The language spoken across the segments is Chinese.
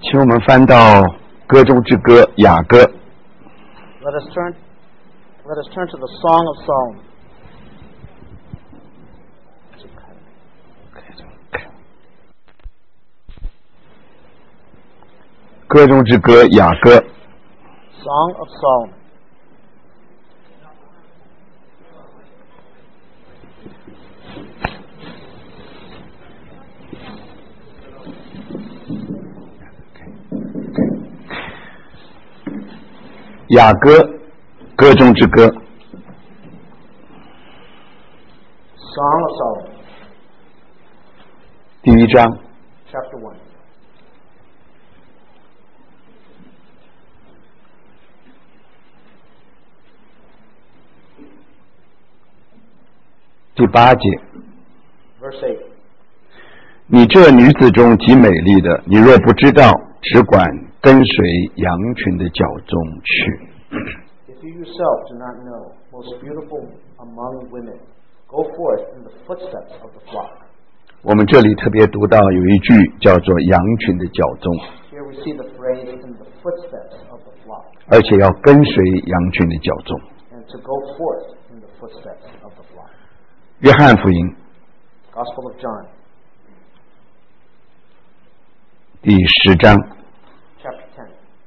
请我们翻到歌中之歌雅歌。 Let us turn to the Song of Solomon. 歌中之歌雅歌。 Song of Solomon. 雅歌，歌中之歌。 Song of Solomon. 第1章 Chapter 1. 第8节。 Verse 8. 你这女子中极美丽的，你若不知道，只管跟随羊群的脚中去。 If you yourself do not know, most beautiful among women, go forth in the footsteps of the flock. 我们这里特别读到有一句叫做羊群的脚中， Here we see the phrase in the footsteps of the flock, 而且要跟随羊群的脚中。 and to go forth in the footsteps of the flock. 约翰福音 Gospel of John, 第10章 chapter 10,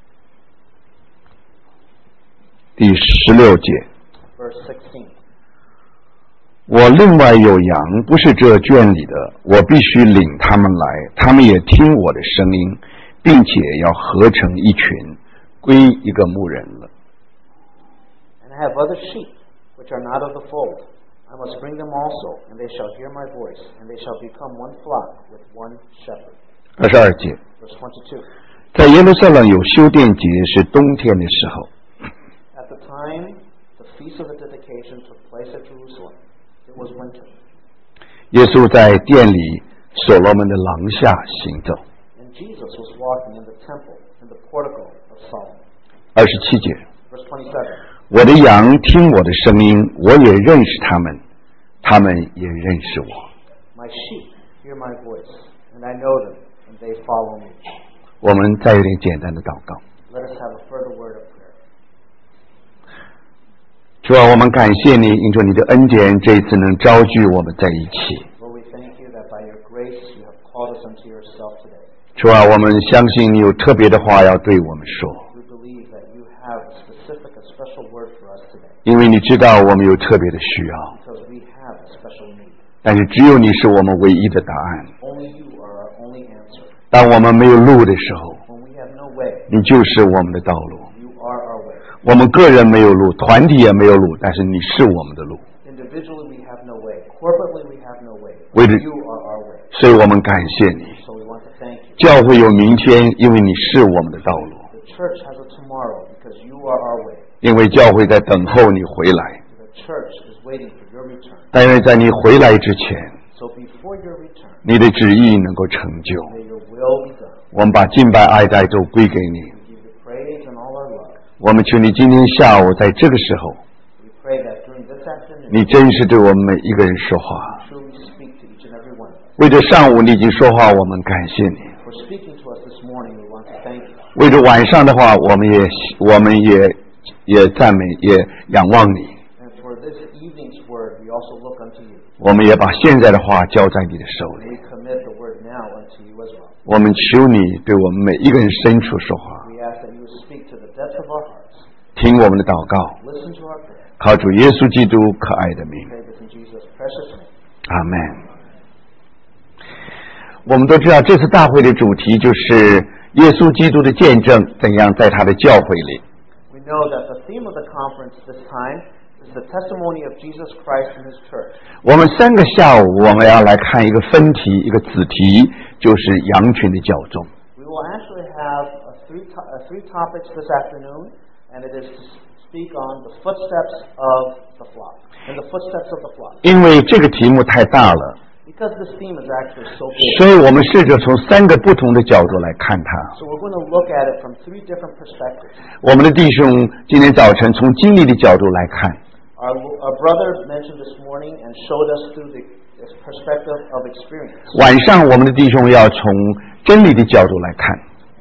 第16节。 verse 16. 我另外有羊，不是这圈里的，我必须领他们来，他们也听我的声音，并且要合成一群，归一个牧人了。 And I have other sheep, which are not of the fold. I must bring them also, and they shall hear my voice, and they shall become one flock with one shepherd. 22节， Verse 22. 在耶路撒冷有修殿节，是冬天的时候。 At the time the feast of the dedication took place at Jerusalem, it was winter, 耶稣在殿里所罗门的廊下行走。 and Jesus was walking in the temple in the portico of Solomon. 27节， Verse 27. 我的羊听我的声音，我也认识他们，他们也认识我。 My sheep hear my voice, and I know them, and they follow me. 我们再有点简单的祷告。 Let us have a further word of prayer. 主啊，我们感谢你，因着你的恩典，这一次能招聚我们在一起。 Lord, we thank you that by your grace you have called us unto yourself today. 主啊，我们相信你有特别的话要对我们说， We believe that you have a specific, a special word for us today, 因为你知道我们有特别的需要， because we have a special need. 但是只有你是我们唯一的答案。 Only you are our only answer. 当我们没有路的时候， When we have no way, 你就是我们的道路。 you are our way. 我们个人没有路，团体也没有路，但是你是我们的路。 Individually we have no way. Corporately we have no way. We But do- you are our way. 所以我们感谢你， So we want to thank you. 教会有明天，因为你是我们的道路， The church has a tomorrow because you are our way. 因为教会在等候你回来。 The church is waiting for your return. 但愿在你回来之前， So before your return, 你的旨意能够成就。 may your will be done. 我们把敬拜爱戴都归给你。 We give you praise and all our love. 我们求你今天下午在这个时候， We pray that during this afternoon, 你真是对我们每一个人说话。 truly speak to each and every one of us. 为着上午你已经说话，我们感谢你； For speaking to us this morning, we want to thank you. 为着晚上的话，我们也赞美，也仰望你。 And for this evening's word, we also look unto you. 我们也把现在的话交在你的手 And 里。 we commit the word now unto you as well. 我们求你对我们每一个人深处说话， We ask that you would speak to the depths of our hearts. 听我们的祷告， Listen to our prayer. 靠主耶稣基督可爱的名， Pray this in Jesus' precious name. 阿门。我们都知道，这次大会的主题就是耶稣基督的见证怎样在他的教会里。 We know that the theme of the conference this time is the testimony of Jesus Christ in His church. 我们3个下午，我们要来看一个分题，一个子题，就是羊群的教众。 We will actually have three topics this afternoon, and it is to speak on the footsteps of the flock, and the footsteps of the flock. 因为这个题目太大了， Because this theme is actually so big, 所以我们试着从3个不同的角度来看它。 so we're going to look at it from 3 different perspectives. 我们的弟兄今天早晨从经历的角度来看， Our brother mentioned this morning and showed us through the perspective of experience. 晚上我们的弟兄要从真理的角度来看。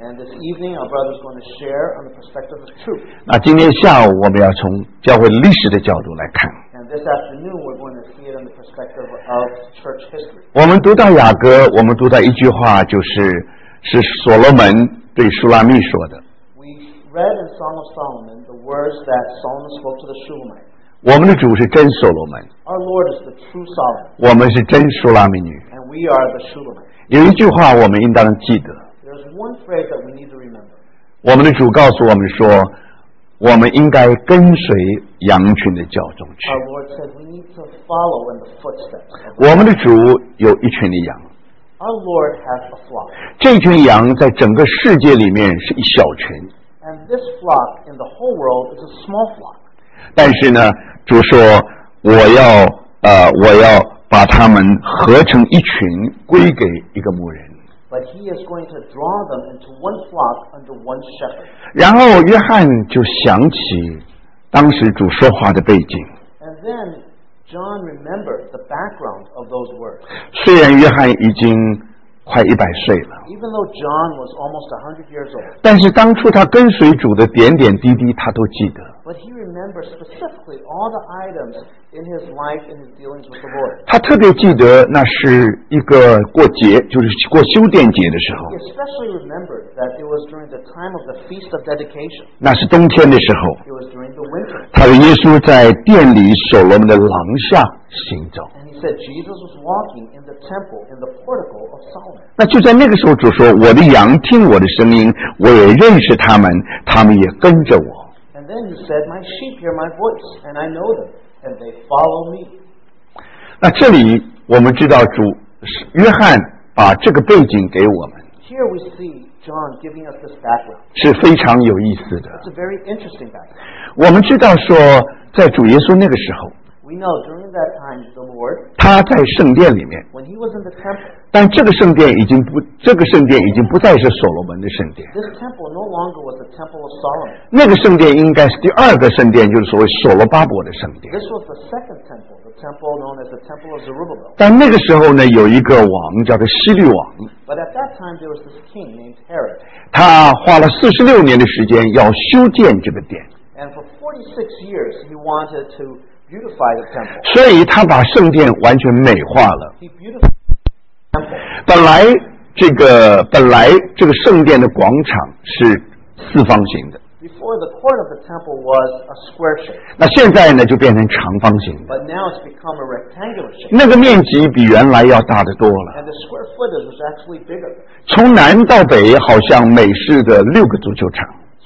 And this evening, our brother is going to share on the perspective of truth. 那今天下午我们要从教会历史的角度来看。 And this afternoon, we're going to see it in the perspective of church history. 我们读到雅歌，我们读到一句话，是所罗门对书拉密说的。 We read in Song of Solomon the words that Solomon spoke to the Shulamite. 我们的主是真所罗门， Our Lord is the true Solomon, 我们是真书拉密女。 and we are the Shulamite. 有一句话我们应当记得， There's one phrase that we need to remember. 我们的主告诉我们说，我们应该跟随羊群的教中去。 Our Lord said we need to follow in the footsteps of 我们的主有一群的羊， Our Lord has a flock, 这群羊在整个世界里面是一小群， and this flock in the whole world is a small flock. 但是呢，主说我要把他们合成一群，归给一个牧人。 But he is going to draw them into one flock under one shepherd. 然后约翰就想起当时主说话的背景。 And then John remembered the background of those words. 虽然约翰已经快100岁了， Even though John was almost 100 years old, 但是当初他跟随主的点点滴滴，他都记得。 but he remembers specifically all the items in his life and his dealings with the Lord. 他特别记得那是一个过节，就是过修殿节的时候， He especially remembered that it was during the time of the Feast of Dedication. 那是冬天的时候， It was during the winter. 他的耶稣在殿里所罗门的廊下行走。 And he said Jesus was walking in the temple in the portico of Solomon. 那就在那个时候，主说：“我的羊听我的声音，我也认识他们，他们也跟着我。” And then he said, My sheep hear my voice, and I know them, and they follow me. 那这里我们知道主约翰把这个背景给我们， Here we see John giving us this background. 是非常有意思的。 It's a very interesting background. 我们知道说，在主耶稣那个时候， We know during that time, the Lord, 他在圣殿里面， when he was in the temple, 但这个圣殿已经不再是所罗门的圣殿， this temple no longer was the temple of Solomon. 那个圣殿应该是第二个圣殿，就是所谓所罗巴伯的圣殿。 This was the second temple, the temple known as the Temple of Zerubbabel. 但那个时候呢，有一个王叫做希律王， But at that time, there was this king named Herod. 他花了46年的时间要修建这个殿， And for 46 years, he wanted to beautify the temple. 所以他把圣殿完全美化了。 He beautified the temple. 本来这个圣殿的广场是四方形的， Before, the court of the temple was a square shape, 那现在呢就变成长方形的， but now it's become a rectangular shape. 那个面积比原来要大得多了。 And the square footage was actually bigger. 从南到北，好像美式的6个足球场。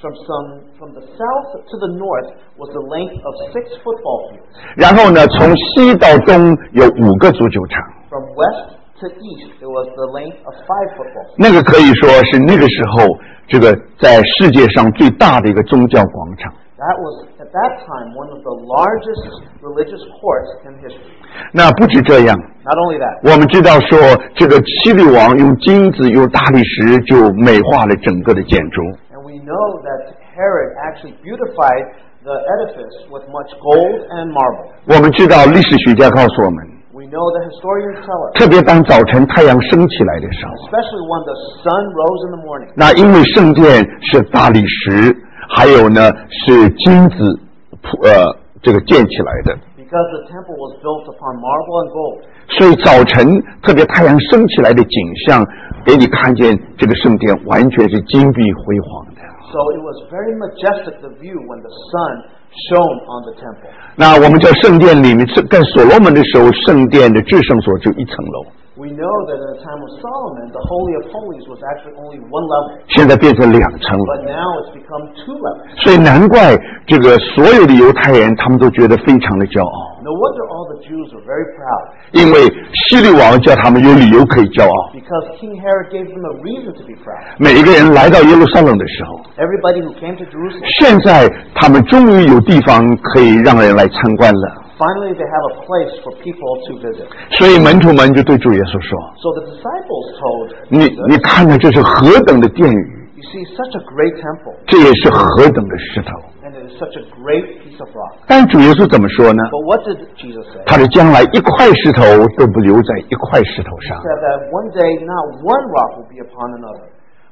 From the south to the north was the length of 6 football fields. 然后呢，从西到东有5个足球场， From west to east, it was the length of 5 football fields. 那个可以说是那个时候这个在世界上最大的一个宗教广场。 That was, at that time, one of the largest religious courts in history. 那不止这样， Not only that, 我们知道说这个希律王用金子用大理石就美化了整个的建筑。 and we know that Herod actually beautified the edifice with much gold and marble. 我们知道历史学家告诉我们， We know the historians tell us, 特别当早晨太阳升起来的时候， especially when the sun rose in the morning. 那因为圣殿是大理石，还有呢是金子这个建起来的， Because the temple was built upon marble and gold. 所以早晨特别太阳升起来的景象，给你看见这个圣殿完全是金碧辉煌的。 So it was very majestic, the view, when the sun shone on the temple. 那我们在圣殿里面，在所罗门的时候，圣殿的至圣所只有1层楼， We know that in the time of Solomon, the Holy of Holies was actually only 1 level. 现在变成2层楼。 But now it's become 2 levels. 所以难怪这个所有的犹太人，他们都觉得非常的骄傲， No wonder all the Jews were very proud, 因为希律王叫他们有理由可以骄傲。 because King Herod gave them a reason to be proud. 每一个人来到耶路撒冷的时候， Everybody who came to Jerusalem, 现在他们终于有地方可以让人来参观了。 finally they have a place for people to visit. 所以门徒们就对主耶稣说 So the disciples told：“ 你看看这是何等的殿宇， You see, such a great temple, 这也是何等的石头。 and it is such a great piece of rock. ” 但主耶稣怎么说呢？ But what did Jesus say? 他是将来一块石头都不留在一块石头 He 上。 said that one day not one rock will be upon another.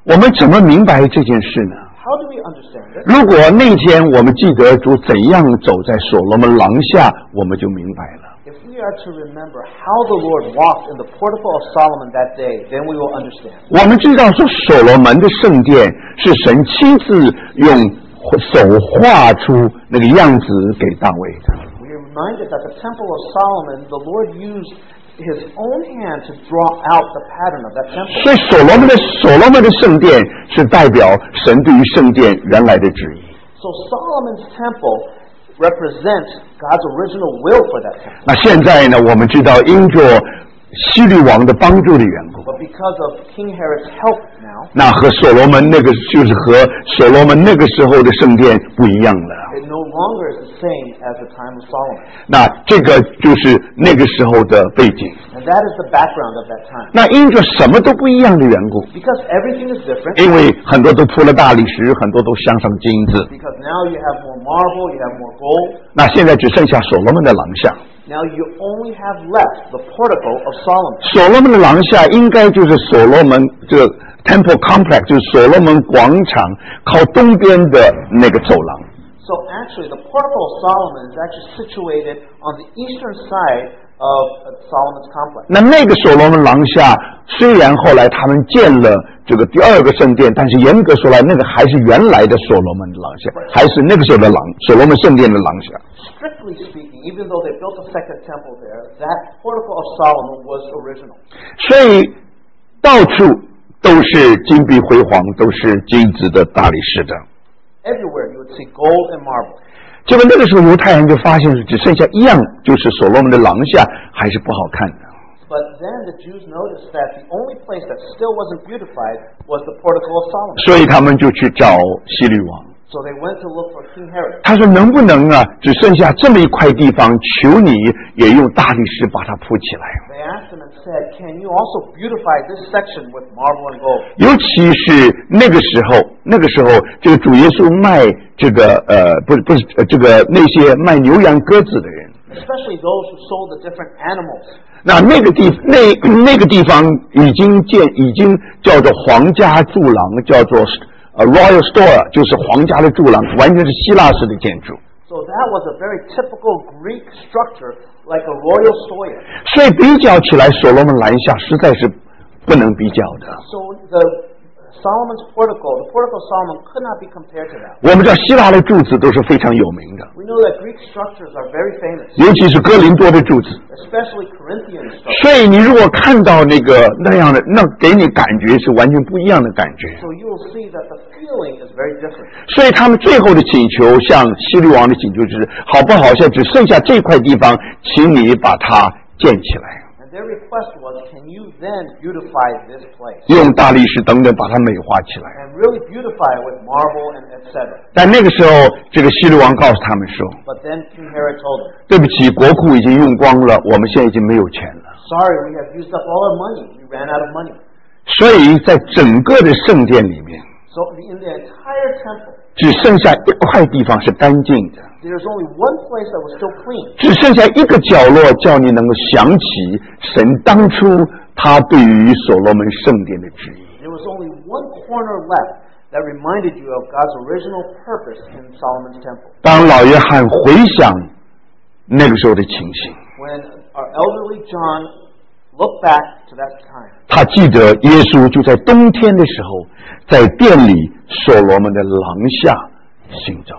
我们怎么明白这件事呢？ How do we understand it? 如果那天我们记得主怎样走在所罗门廊下，我们就明白了。 If we are to remember how the Lord walked in the portico of Solomon that day, then we will understand. 我们知道说所罗门的圣殿是神亲自用手画出那个样子给大卫的。 We are reminded that the temple of Solomon, the Lord used His own hand to draw out the pattern of that temple. 所以所罗门的圣殿是代表神对于圣殿原来的旨意。 So Solomon's temple represents God's original will for that temple. 那现在呢，我们知道因着希律王的帮助的缘故， But because of King Herod's help now, 那和所罗门那个就是和所罗门那个时候的圣殿不一样了。 it no longer is the same as the time of Solomon. 那这个就是那个时候的背景。 And that is the background of that time. 那因着什么都不一样的缘故， Because everything is different, 因为很多都铺了大理石，很多都镶上金子。 because now you have more marble, you have more gold. 那现在只剩下所罗门的廊下。 Now you only have left the portico of Solomon. 所罗门的廊下应该就是所罗门这个 Temple Complex， 就是所罗门广场靠东边的那个走廊。 So actually, the portico of Solomon is actually situated on the eastern side of Solomon's complex. 那个所罗门廊下，虽然后来他们建了这个第二个圣殿，但是严格说来，那个还是原来的所罗门的廊下，还是那个时候的所罗门圣殿的廊下。 Strictly speaking, even though they built a second temple there, that portico of Solomon was original. 所以到处都是金碧辉煌，都是金子的大理石的。 Everywhere you would see gold and marble. 结果那个时候犹太人就发现只剩下一样，就是所罗门的廊下还是不好看的。 But then the Jews noticed that the only place that still wasn't beautified was the portico of Solomon. 所以他们就去找希律王。 So they went to look for King Herod. 他说：“能不能啊，只剩下这么一块地方，求你也用大理石把它铺起来。 They asked him and said, Can you also beautify this section with marble and gold? 尤其是那个时候，这个主耶稣卖这个这个那些卖牛羊鸽子的人， Especially those who sold the different animals. 那个地方已经叫做皇家柱廊，叫做Royal Store， 就是皇家的柱廊，完全是希腊式的建筑。 So that was a very typical Greek structure, like a royal stoya. 所以比较起来，所罗门廊下实在是不能比较的。 So the Solomon's portico, the portico of Solomon could not be compared to that. 我们知道希腊的柱子都是非常有名的， We know that Greek structures are very famous, 尤其是哥林多的柱子。 especially Corinthian structures. 所以你如果看到那样的，那给你感觉是完全不一样的感觉。 So you will see that the feeling is very different. 所以他们最后的请求，向希律王的请求就是：好不好？现在只剩下这块地方，请你把它建起来， And their request was, can you then beautify this place? 用大理石等等把它美化起来。 And really beautify it with marble and etc. 但那个时候，这个希律王告诉他们说 But then King Herod told them, 对不起，国库已经用光了，我们现在已经没有钱了。 sorry, we have used up all our money. We ran out of money. 所以在整个的圣殿里面， So in the entire temple, 只剩下一块地方是干净的， there's only one place that was still clean. 只剩下一个角落，叫你能够想起神当初他对于所罗门圣殿的旨意。 There was only one corner left that reminded you of God's original purpose in Solomon's temple. 当老约翰回想那个时候的情形， When our elderly John looked back to that time, 他记得耶稣就在冬天的时候，在殿里所罗门的廊下行走。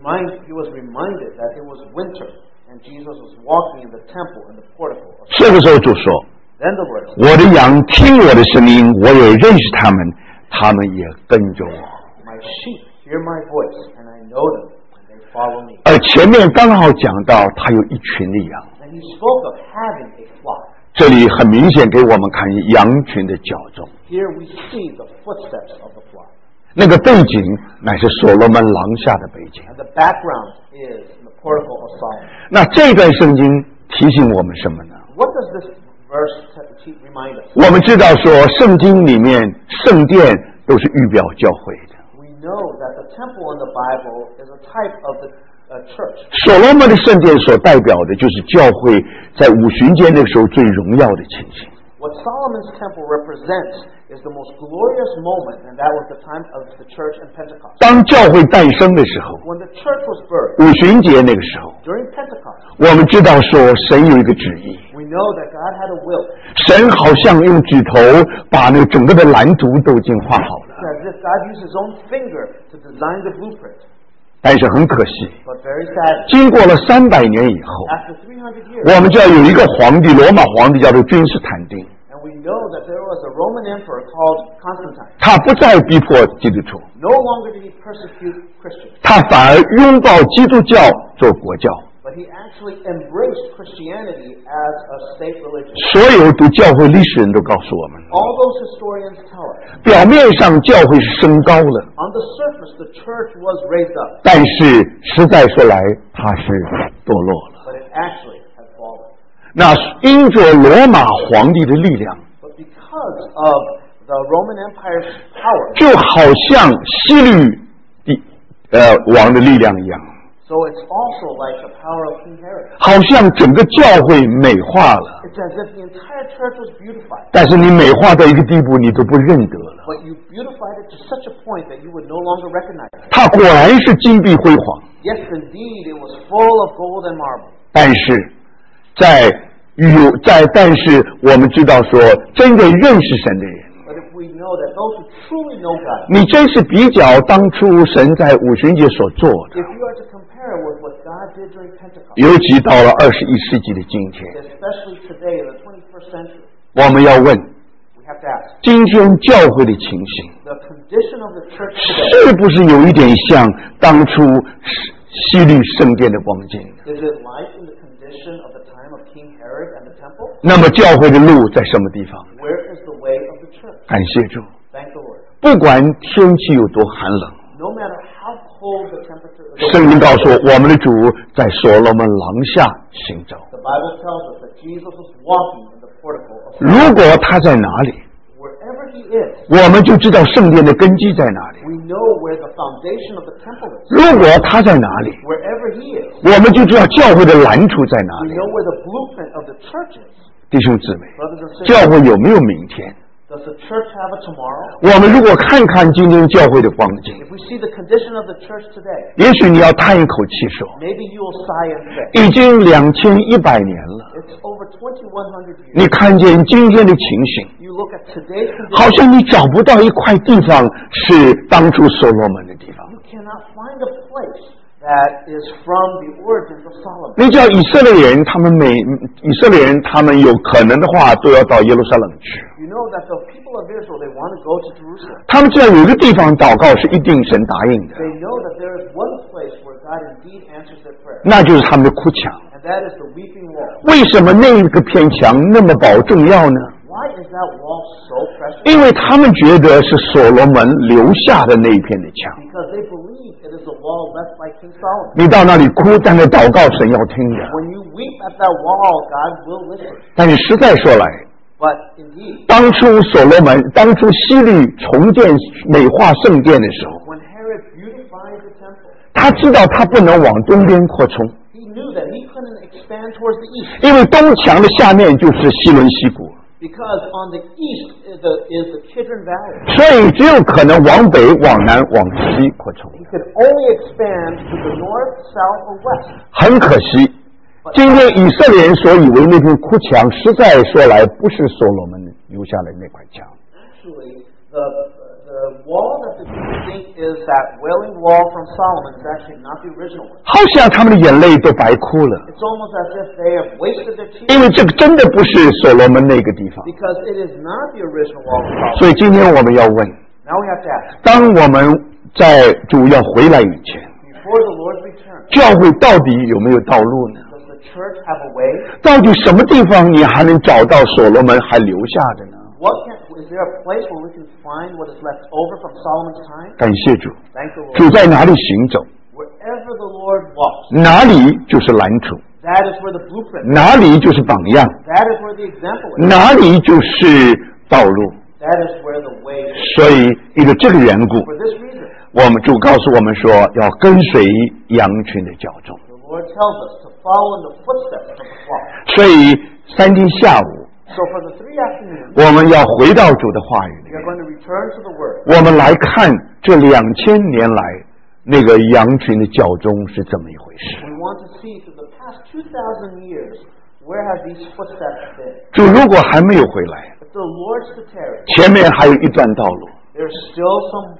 he was reminded that it was winter and Jesus was walking in the temple in the portico. 这个时候就说 Then the Lord：“ said, 我的羊听我的声音，我也认识他们，他们也跟着我。” My sheep hear my voice and I know them and they follow me. 而前面刚好讲到他有一群的羊， And he spoke of having a flock. 这里很明显给我们看羊群的角重。 Here we see the footsteps of the flock. 那个背景乃是所罗门廊下的背景。 And the background is the portico of Solomon. 那这段圣经提醒我们什么呢？ What does this verse remind us? 我们知道说，圣经里面圣殿都是预表教会的。 We know that the temple in the Bible is a type of the church. 所罗门的圣殿所代表的就是教会在五旬节那个时候最荣耀的情形。 What Solomon's temple represents is the most glorious moment, and that was the time of the church and Pentecost. 当教会诞生的时候， When the church was birthed, 五旬节那个时候， during Pentecost, 我们知道说神有一个旨意， we know that God had a will. 神好像用指头把那个整个的蓝图都已经画好了， It's as if God used his own finger to design the blueprint. 但是很可惜， But very sadly, 经过了300年以后， after 300 years, 我们就要有一个皇帝，罗马皇帝叫做君士坦丁， and we know that there was a Roman emperor called Constantine. 他不再逼迫基督徒， No longer did he persecute Christians, 他反而拥抱基督教做国教。 but he actually embraced Christianity as a state religion. 所有读教会历史人都告诉我们， All those historians tell us, 表面上教会是升高了， on the surface, the church was raised up, 但是实在说来，它是堕落了。 but it actually had fallen. 那因着罗马皇帝的力量， But because of the Roman Empire's power, 就好像希律王的力量一样， so it's also like the power of King Herod. 好像整个教会美化了。 It's as if the entire church was beautified, 但是你美化到一个地步，你都不认得了。 but you beautified it to such a point that you would no longer recognize it. 它果然是金碧辉煌， Yes, indeed, it was full of gold and marble. 但是但是我们知道说，真正认识神的人， But if we know that those who truly know God, 你真是比较当初神在五旬节所做的， if you are to compare it with what God did during Pentecost, 尤其到了21世纪的今天， especially today in the 21st century, 我们要问： we have to ask, 今天教会的情形， the condition of the church today, 是不是有一点像当初希律圣殿的光景？ is it like in the condition of the time of King Herod and the temple? 那么教会的路在什么地方？ Where is the way of the church? 感谢主， Thank the Lord. 不管天气有多寒冷， No matter how cold the temperature is, 圣经告诉我，我们的主在所罗门廊下行走。 the Bible tells us that Jesus was walking in the portico of 如果他在哪里， wherever he is. 我们就知道圣殿的根基在哪里； We know where the foundation of the temple is. 如果他在哪里， Wherever he is, 我们就知道教会的蓝图在哪 we 里。 know where the blueprint of the church is. 弟兄姊妹， Brothers and 教 sisters, 会有没有明天？ does the church have a tomorrow? 我们如果看看今天教会的光景， If we see the condition of the church today, 也许你要叹一口气说， maybe you will sigh and say, 已经2100年了， it's over 2100 years. 你看见今天的情形， You look at today's 好 condition, 像你找不到一块地方是当初所罗门的地方。 you cannot find a place that is from the origins of Solomon. 你知道以色列人，他们有可能的话，都要到耶路撒冷去。 You know that the people of Israel, they want to go to Jerusalem. 他们知道有一个地方祷告是一定神答应的， They know that there is one place where God indeed answers their prayer, 那就是他们的哭墙。 and that is the weeping wall. 为什么那个片墙那么重要呢？ Why is that wall so precious? 因为他们觉得是所罗门留下的那一片的墙。 Because they believe it is a wall left by King Solomon. 你到那里哭，但是祷告神要听的。 When you weep at that wall, God will listen. 但是实在说来， But indeed, 当初希律重建美化圣殿的时候， when Herod beautified the temple, 他知道他不能往东边扩充， he knew that he couldn't expand towards the east. 因为东墙的下面就是希伦溪谷， Because on the east is the Kidron Valley. 所以只有可能往北、往南、往西扩充。 He could only expand to the north, south, or west. 很可惜，今天以色列人所以为那片哭墙，实在说来不是所罗门留下来那块墙。 Actually, the wall that the people think is that wailing wall from Solomon is actually not the original one. 好像他们的眼泪都白哭了， It's almost as if they have wasted their tears 因为这个真的不是所罗门那个地方。 because it is not the original wall of Solomon. 所以今天我们要问： Now we have to ask, 当我们在主要回来以前， before the Lord's return, 教会到底有没有道路呢？ does the church have a way? 到底什么地方你还能找到所罗门还留下的呢？ Is there a place where we can find what is left over from Solomon's time? 感谢主， Thank the Lord. 主在哪里行走， Wherever the Lord walks, 哪里就是蓝图， that is where the blueprint is. 哪里就是榜样， That is where the example is. 哪里就是道路。 That is where the way is. 所以，因为这个缘故， For this reason, 我们主告诉我们说，要跟随羊群的脚踪。 the Lord tells us to follow in the footsteps of the flock. 所以，3天下午 So for the 3 afternoons, 我们要回到主的话语里 we are going to return to the Word. 我们来看这2000年来那个羊群的教宗是怎么一回事。 We want to see through the past 2,000 years, where have these footsteps been? 主如果还没有回来， If the Lord's to tarry, 前面还有一段道路， there's still some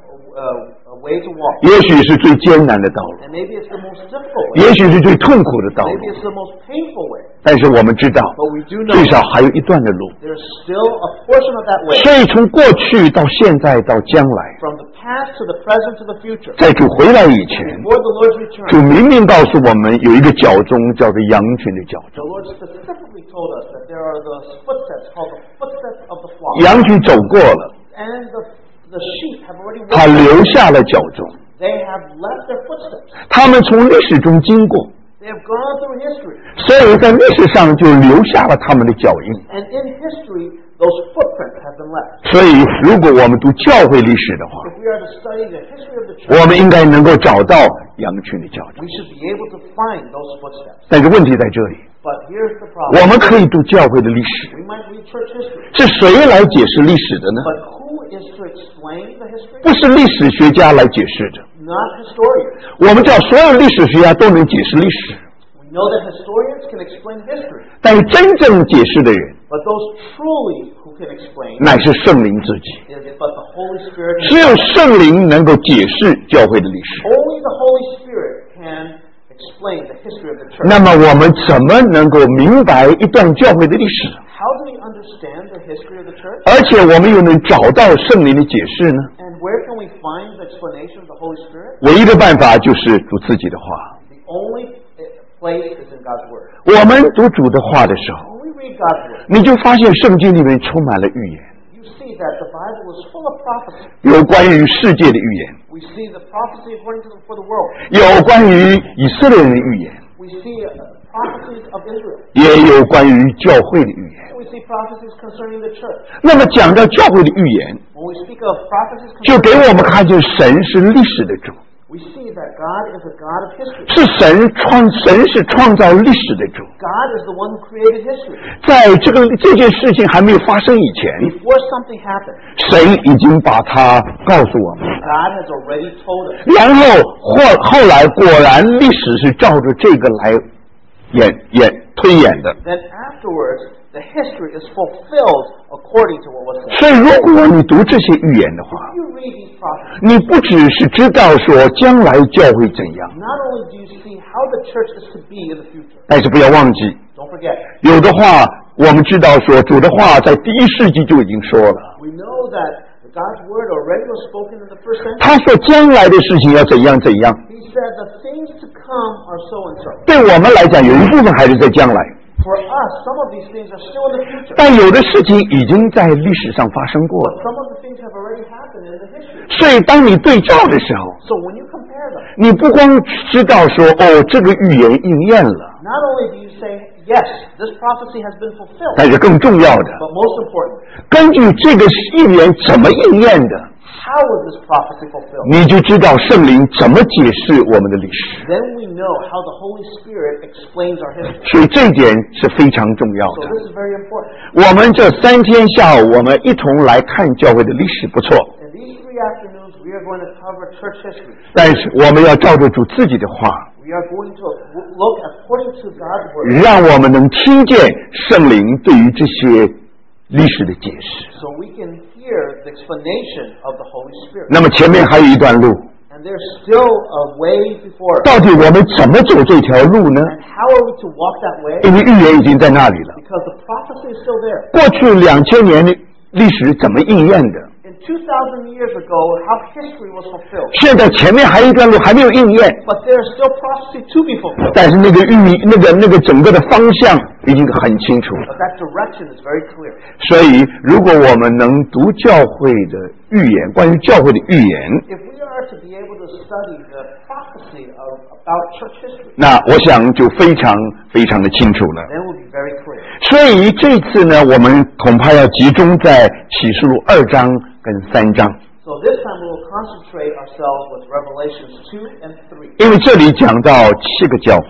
way to walk. 也许是最艰难的道路， And maybe it's the most difficult way. 也许是最痛苦的道路， Maybe it's the most painful way. 但是我们知道， But we do know 至少还有一段的路。 there's still a portion of that way. 所以从过去到现在到将来， From the past to the present to the future. 在主回来以前， Before the Lord's 主 return, 明明告诉我们有一个教宗叫做羊群的教 the 宗， Lord specifically told us that there are those footsteps called the footsteps of the flock. 羊群走过了， And the sheep have already 他 walked. 留下了教宗， They have left their footsteps. 他们从历史中经过， They have gone through history. 所以在历史上就留下了他们的脚印。 And in history, those footprints have been left. 所以，如果我们读教会历史的话， If we are to study the history of the 我 church, 们应该能够找到羊群的教宗。 we should be able to find those footsteps. 但是问题在这里， But here's the 我 problem. 们可以读教会的历史， We might read church history. 是谁来解释历史的呢？ But who is to explain the history? 不是历史学家来解释的。 Not historians. 我们知道所有历史学家都能解释历史， We know that historians can explain history. 但是真正解释的人 But those truly who can explain 乃是圣灵自己。 is but the Holy Spirit. 只有圣灵能够解释教会的历史。 Only the Holy Spirit can explain the history of the church. 那么我们怎么能够明白一段教会的历史？ How do we understand the history of the church? 而且我们又能找到圣灵的解释呢？ And where can we find the explanation of the Holy Spirit? 唯一的办法就是读自己的话。 The only place is in God's Word. 我们读主的话的时候， When we read God's Word, 你就发现圣经里面充满了预言， you see that the Bible is full of prophecy. 有关于世界的预言， We see the prophecy according to for the world. 有关于以色列人的预言， We see prophecies of Israel. 也有关于教会的预言。 We see prophecies concerning the church. 那么讲到教会的预言， When we speak of prophecies 就给 concerning 我们看见神是历史的主， we see that God is a God of history. 是神是创造历史的主。 God is the one who created history. 在这件事情还没有发生以前， Before something happened, 神已经把它告诉我们。 God has already told us. 然后来果然历史是照着这个来推演的。 Then afterwards, the history is fulfilled according to what was said. 所以如果你读这些预言的话， If you read these prophecies, 你不只是知道说将来教会怎样， not only do you see how the church is to be in the future, 但是不要忘记， don't forget, 有的话我们知道说主的话在第1世纪就已经说了， we know that God's word already was spoken in the first century. 他说将来的事情要怎样怎样。 He said the things to come are so and so. 对我们来讲，有一部分还是在将来， For us, some of these things are still in the future. 但有的事情已经在历史上发生过 But 了。 some of the things have already happened in the history. 所以当你对照的时候， So when you compare them, 你不光知道说哦，这个预言应验了， not only do you say, yes, this prophecy has been fulfilled, 但是更重要的， but most important, 根据这个预言怎么应验的， how was this prophecy fulfilled? 你就知道圣灵怎么解释我们的历史。 Then we know how the Holy Spirit explains our history. 所以这一点是非常重要 So 的。 this is very important. 我们这3天下午，我们一同来看教会的历史，不错。 In these 3 afternoons, we are going to cover church history. 但是我们要照着主自己的话， We are going to look according to God's word, 让我们能听见圣灵对于这些历史的解释。 so we can hear the explanation of the Holy Spirit. 那么前面还有一段路， And there's still a way before us. 到底我们怎么走这条路呢？ And how are we to walk that way? 因为预言已经在那里了。 Because the prophecy is still there. 过去2000年的历史怎么应验的？ In 2,000 years ago, how history was fulfilled. 现在前面还有一段路还没有应验， But there's still prophecy to be fulfilled. 但是那个整个的方向已经很清楚了。 But that direction is very clear. 所以，如果我们能读教会的预言，关于教会的预言， If we are to be able to study the prophecy about church history, 那我想就非常非常的清楚了。 then it will be very clear. 所以这次呢，我们恐怕要集中在启示录2章跟3章， So this time we will concentrate ourselves with Revelations 2 and 3. 因为这里讲到7个教会，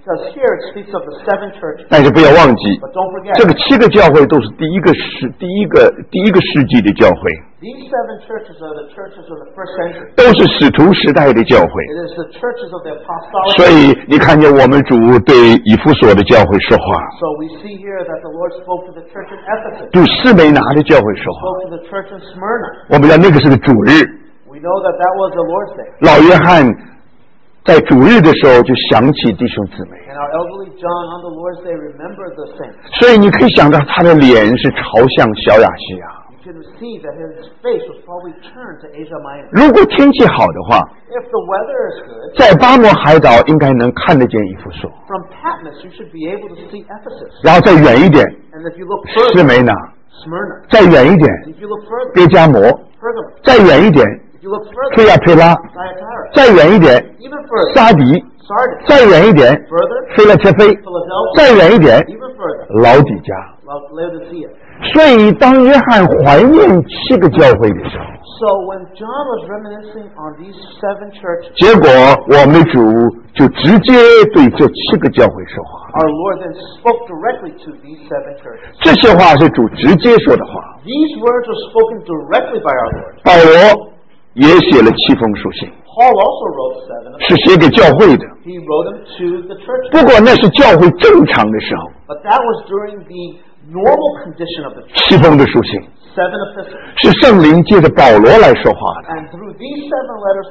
Because here it speaks of the 7 churches. 但是不要忘记， But don't forget, 这个7个教会都是第一个世纪的教会， these 7 churches are the churches of the first century. 都是使徒时代的教会。 It is the churches of the apostolic. 所以你看见我们主对以弗所的教会说话， So we see here that the Lord spoke to the church in Ephesus, 对士梅拿的教会说话。 spoke to the church in Smyrna. 我们知道那个是个主日， We know that that was the Lord's Day. 老约翰在主日的时候就想起弟兄姊妹， And our elderly John on the Lord's Day remembered the saints. 所以你可以想到他的脸是朝向小亚细亚。 You can see that his face was probably turned to Asia Minor. 如果天气好的话， If the weather is good, 在巴摩海岛应该能看得见以弗所， from Patmos you should be able to see Ephesus. 然后再远一点 And if you look 士 further, 梅拿， Smyrna. 再远一点 If you look further, 别加摩， Pergamum. 再远一点 If you look further, 黑亚佩拉， Thyatira. 再远一点 Even further, 沙迪， Sardis. 再远一点 Further, 菲拉切菲， Philadelphia. 再远一点 Even further, 老底嘉。 Laodicea. 所以当约翰怀念7个教会的时候， So when John was reminiscing on these 7 churches, 结果我们的主就直接对这7个教会说话。 our Lord then spoke directly to these 7 churches. 这些话是主直接说的话。 These words were spoken directly by our Lord. 保罗也写了7封书信， Paul also wrote 7 of them. 是写给教会的。 He wrote them to the churches. 不过那是教会正常的时候 But that was during the normal condition of the church. ，7封的书信 7 epistles. 是圣灵借着保罗来说话的。 And through these 7 letters,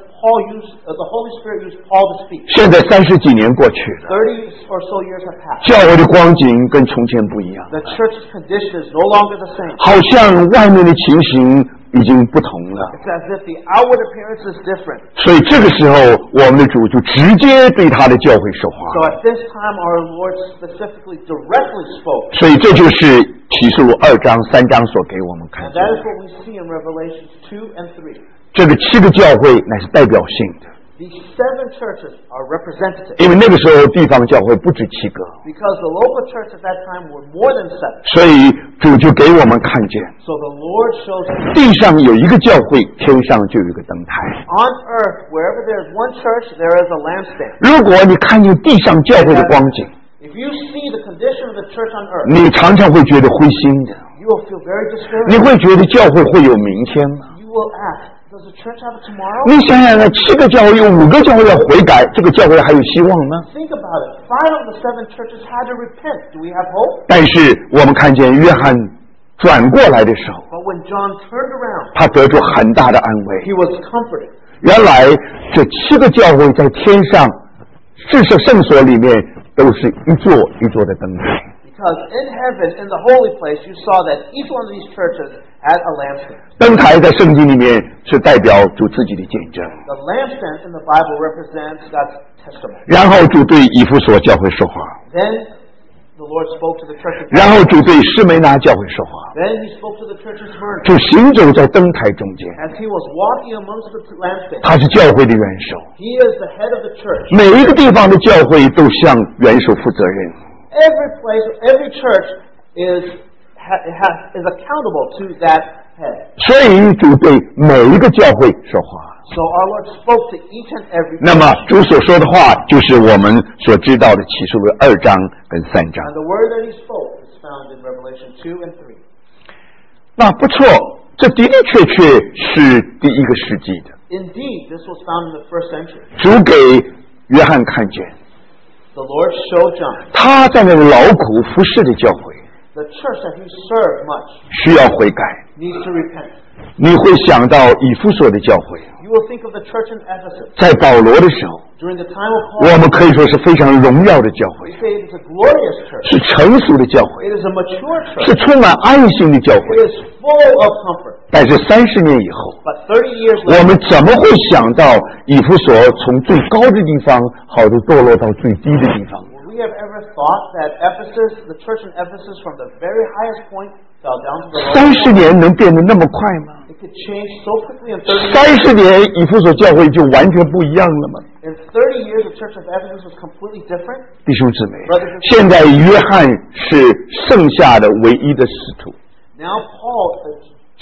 the Holy Spirit used Paul to speak. 现在30几年过去了， 30 or so years have passed. 教会的光景跟从前不一样， The church's condition is no longer the same. 好像外面的情形已经不同了。 It's as if the outward appearance is different. 所以这个时候，我们的主就直接对他的教会说 So 话。 at this time, our Lord specifically directly spoke. 所以这就是启示录2章、3章所给我们看 And 见 that is 的。 what we see in Revelations 2 and 3. 这个7个教会乃是代表性的， These 7 churches are representative 因为那个时候地方教会不止7个， because the local church at that time were more than 7. 所以主就给我们看见， So the Lord shows us 地上有一个教会，天上就有一个灯台。 on earth, wherever there is one church, there is a lampstand. 如果你看见地上教会的光景， If you see the condition of the church on earth, 你常常会觉得灰心的， you will feel very 你 discouraged. 会觉得教会会有明天吗？ You will ask, does the church have a tomorrow? 你想想看，7个教会有5个教会要悔改，这个教会还有希望吗？ Think about it. 5 of the 7 churches had to repent. Do we have hope? 但是我们看见约翰转过来的时候， But when John turned around, 他得出很大的安慰。 he was comforted. 原来这7个教会在天上至圣圣所里面都是一座一座的灯台。 Because in heaven, in the holy place, you saw that each one of these churches had a lampstand. 灯台在圣经里面是代表主自己的见证。 The lampstand in the Bible represents God's testimony. 然后主对以弗所教会说话， Then the Lord spoke to the church of 然后主对士梅拿教会说话。 Then he spoke to the church of Smyrna. 主行走在灯台中间， As he was walking amongst the lampstands, 他是教会的元首。 he is the head of the church. 每一个地方的教会都向元首负责任。 Every place, every church is accountable to that head. 所以主对每一个教会说话。 So our Lord spoke to each and every 那么 church. 主所说的话，就是我们所知道的启示录2章跟3章 And。the word that he spoke is found in Revelation 2 and 3. 那不错，这的的确确是第1个世纪的。 Indeed, this was found in the first century. 主给约翰看见， The Lord showed John 他在那个劳苦服侍的教会 the church that he served much 需要悔改。 needs to repent. 你会想到以弗所的教会， You will think of the church in Ephesus 在保罗的时候， during the time of 我 Paul. 们可以说是非常荣耀的教会， We say it is a glorious church. 是成熟的教会， It is a mature 是 church. 充满爱心的教 It 会。 is full of comfort. 但是30年以后， But 30 years 我 later, 们怎么会想到以弗所从最高的地方，好的堕落到最低的地方？ would we have ever thought that Ephesus, the church in Ephesus, from the very highest point, fell down to the lowest 30 point? 年能变得那么快吗？ It could change so quickly in 30 years. 30年以弗所教会就完全不一样了吗？ In 30 years, the church of Ephesus was completely different. 弟兄姊妹，现在约翰是剩下的唯一的使徒， Now Paul,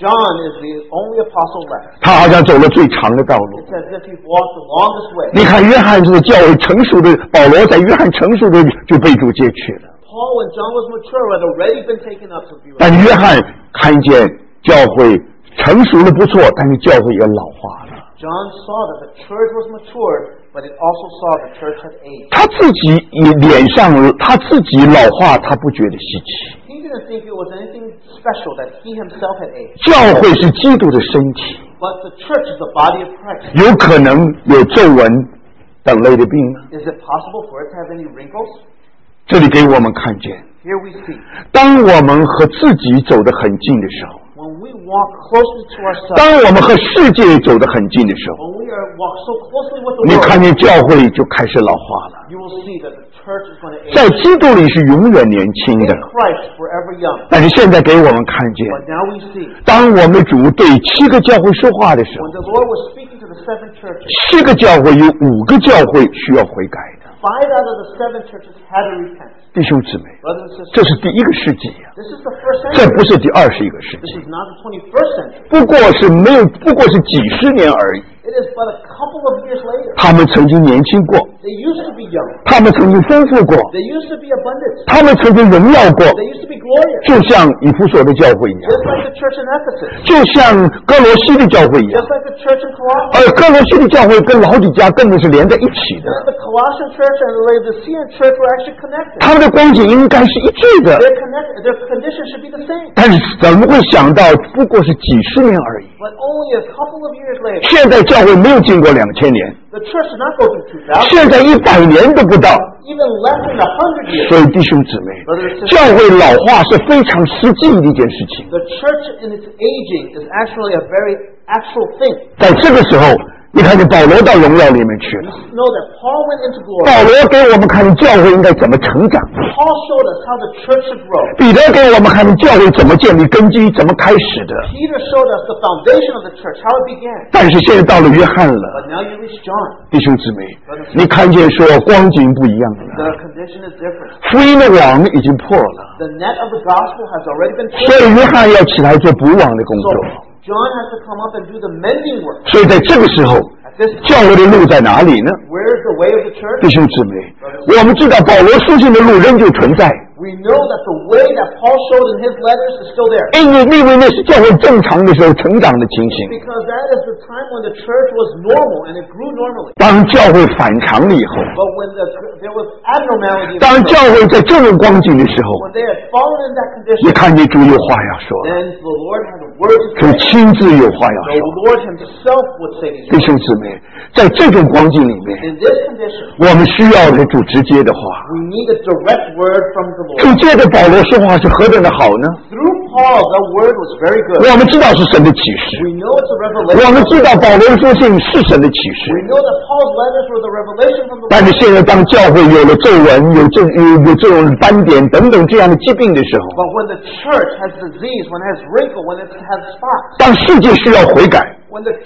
John is the only apostle left. 他好像走了最长的道路。 It's as if he walked the longest way. 你看约翰这个教会成熟的，保罗在约翰成熟的就被主接去了。 Paul, when John was mature, had already been taken up to be with 但 God. 约翰看见教会成熟的不错，但是教会也老化了。 John saw that the church was matured, but it also saw the church had aged. 他自己脸上他自己老化，他不觉得稀奇。 He didn't think it was anything special that he himself had aged. 教会是基督的身体， But the church is the body of Christ. 有可能有皱纹等类的病吗？ Is it possible for it to have any wrinkles? 这里给我们看见， Here we see. 当我们和自己走得很近的时候， When we walk closely to ourselves, 当我们和世界走得很近的时候， when we walk so closely with the 你看 world, 见教会就开始老化了。 you will see that the church is going to age. 在基督里是永远年轻的， In Christ, forever young. 但是现在给我们看见， But now we see, 当我们的主对7个教会说话的时候 when the Lord was speaking to the 7 churches, ，7个教会有5个教会需要悔改的。 5 out of the 7 churches had to repent. 弟兄姊妹， Brothers and sisters, 这是第1个世纪呀、 this is the first 这 century. 不是第21个世 This 纪， is not the 21st century. 不过是几十年而已。 It is but a couple of years later. 他们曾经年轻过， They used to be young. 他们曾经丰富过， They used to be abundant. 他们曾经荣耀过， They used to be glorious. 就像以弗所的教会一样， Just like the church in Ephesus. 就像哥罗西的教会一样。 Just like the church in Colossae. 而哥罗西的教会跟老底嘉根本是连在一起的， The Colossian church and the Laodicean church were actually connected. 他们的光景应该是一致的。 They're connected. Their condition should be the same. 但是怎么会想到不过是几十年而已？ But only a couple of years later, 现在教会没有经过2000年， the church did not go through 2000, 现在100年都不到。 even less than 100 years. 所以弟兄姊妹，教会老化是非常实际的一件事情。 The church in its aging is actually a very actual thing. 在这个时候，你看见保罗到荣耀里面去了。 Know that Paul went into glory. 保罗给我们看见教会应该怎么成长， Paul showed us how the church should grow. 彼得给我们看见教会怎么建立根基，怎么开始的。 Peter showed us the foundation of the church, how it began. 但是现在到了约翰了， But now you reach John. 弟兄姊妹，你看见说光景不一样了， The condition is different. 福音的网已经破了， The net of the gospel has already been 所 filled. 以约翰要起来做补网的工 So 作。 John has to come up and do the mending work. 所以在这个时候， At this 教会的路在哪里呢？ where is the way of the church? 弟兄姊妹，我们知道保罗书信的路仍旧存在， We know that the way that Paul showed in his letters is still there. 因为那是教会正常的时候成长的情形。 Because that is the time when the church was normal and it grew normally. 当教会反常了以后， But when there was abnormality, in the 当 church, 教会在这种光景的时候， when they had fallen in that 你 condition, 看见主有话要说， then the Lord had a word to 主 say. 亲自有话要 The 说。 Lord himself would say these 弟 words. 兄姊妹，在这种光景里面， In this condition, 我们需要的主直接的话。 we need a direct word from the 主 Lord. 接着保罗说话是何等的好呢？ Through Paul, the word was very good. 我们知道是神的启示， We know it's a 我 revelation. 们知道保罗的书信是神的启 We 示。 know that Paul's letters were the revelation from the 但是 Lord. 现在当教会有了皱纹、有这种斑点等等这样的疾病的时候， But when the church has disease, when it has wrinkle, when it has spots, 当世界需要悔改， when the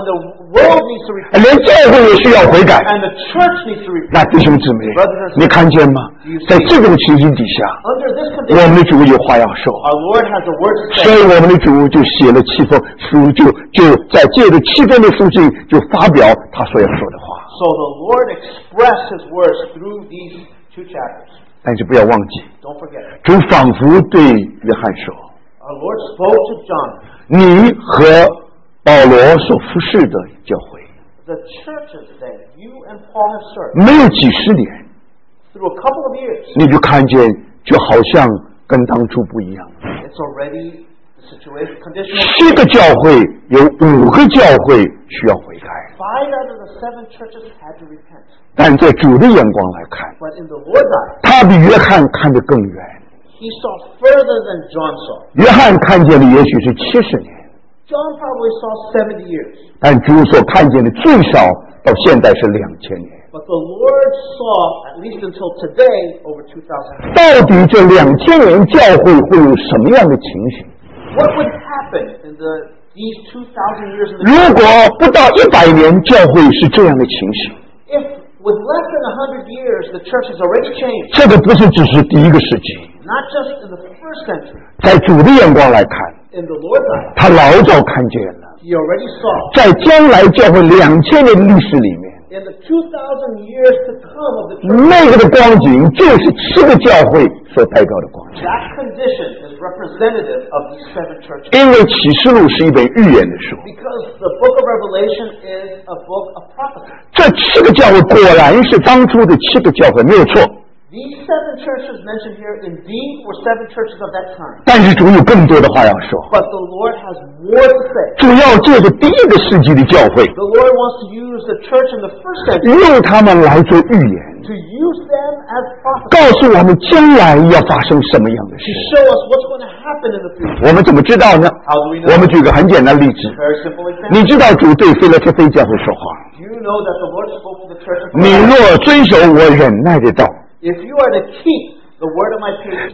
world needs to repent, 连教会也需要悔改， and the church needs to repent, 那弟兄姊妹，你看见吗？在这种情形底下， under this 我 condition, 们的主有话要说， our Lord has a word to 所 say. 以我们的主就写了7封书，就在借着7封的书信，就发表他所要说的话。 So the Lord expressed his words through these 2 chapters. 但是不要忘记， Don't forget. 主仿佛对约翰说 Our Lord spoke to John.：“ 你和保罗所服侍的教会， The churches that you and Paul have served 没有几十年， through a couple of years, 你就看见，就好像跟当初不一样。 it's already the situation, condition. 7个教会有5个教会需要悔改， 5 out of the 7 churches had to repent. 但在主的眼光来看， But in the Lord's eye, 他比约翰看得更远。 he saw further than John saw. 约翰看见的也许是70年， John probably saw 70 years. 但主所看见的最少到现在是2000年。 But the Lord saw, at least until today, over 2,000 years. 到底这2000年教会会有什么样的情形？ What would happen in these 2,000 years in the 如果不到100年，教会是这样的情形， If with less than 100 years the church has already changed, 这个不是只是第1个世纪， not just in the first century, 在主的眼光来看， in the Lord's eyes, 他老早看见了， he already saw 在将来教会2000年的历史里面， in the 2,000 years to come of the church, 那个的光景就是7个教会所代表的光景。 that condition is representative of these 7 churches. 因为启示录是一本预言的书， Because the book of Revelation is a book of prophecy. 这7个教会果然是当初的7个教会，没有错。 These 7 churches mentioned here indeed were 7 churches of that time. 但是主有更多的话要说， But the Lord has more to say. 主要借着第一个世纪的教会， The Lord wants to use the church in the first century 用他们来做预言， to use them as 告 prophets 诉我们将来要发生什么样的 to 事。 show us what's going to happen in the future. 我们怎么知道呢？ How do we know? 我们举个很简单的例子， Very simple 你 example. 知道主对菲拉铁菲教会说话， You know that the Lord spoke to the church of 你 Philadelphia. 若遵守我忍耐的道， If you are to keep the word of my patience,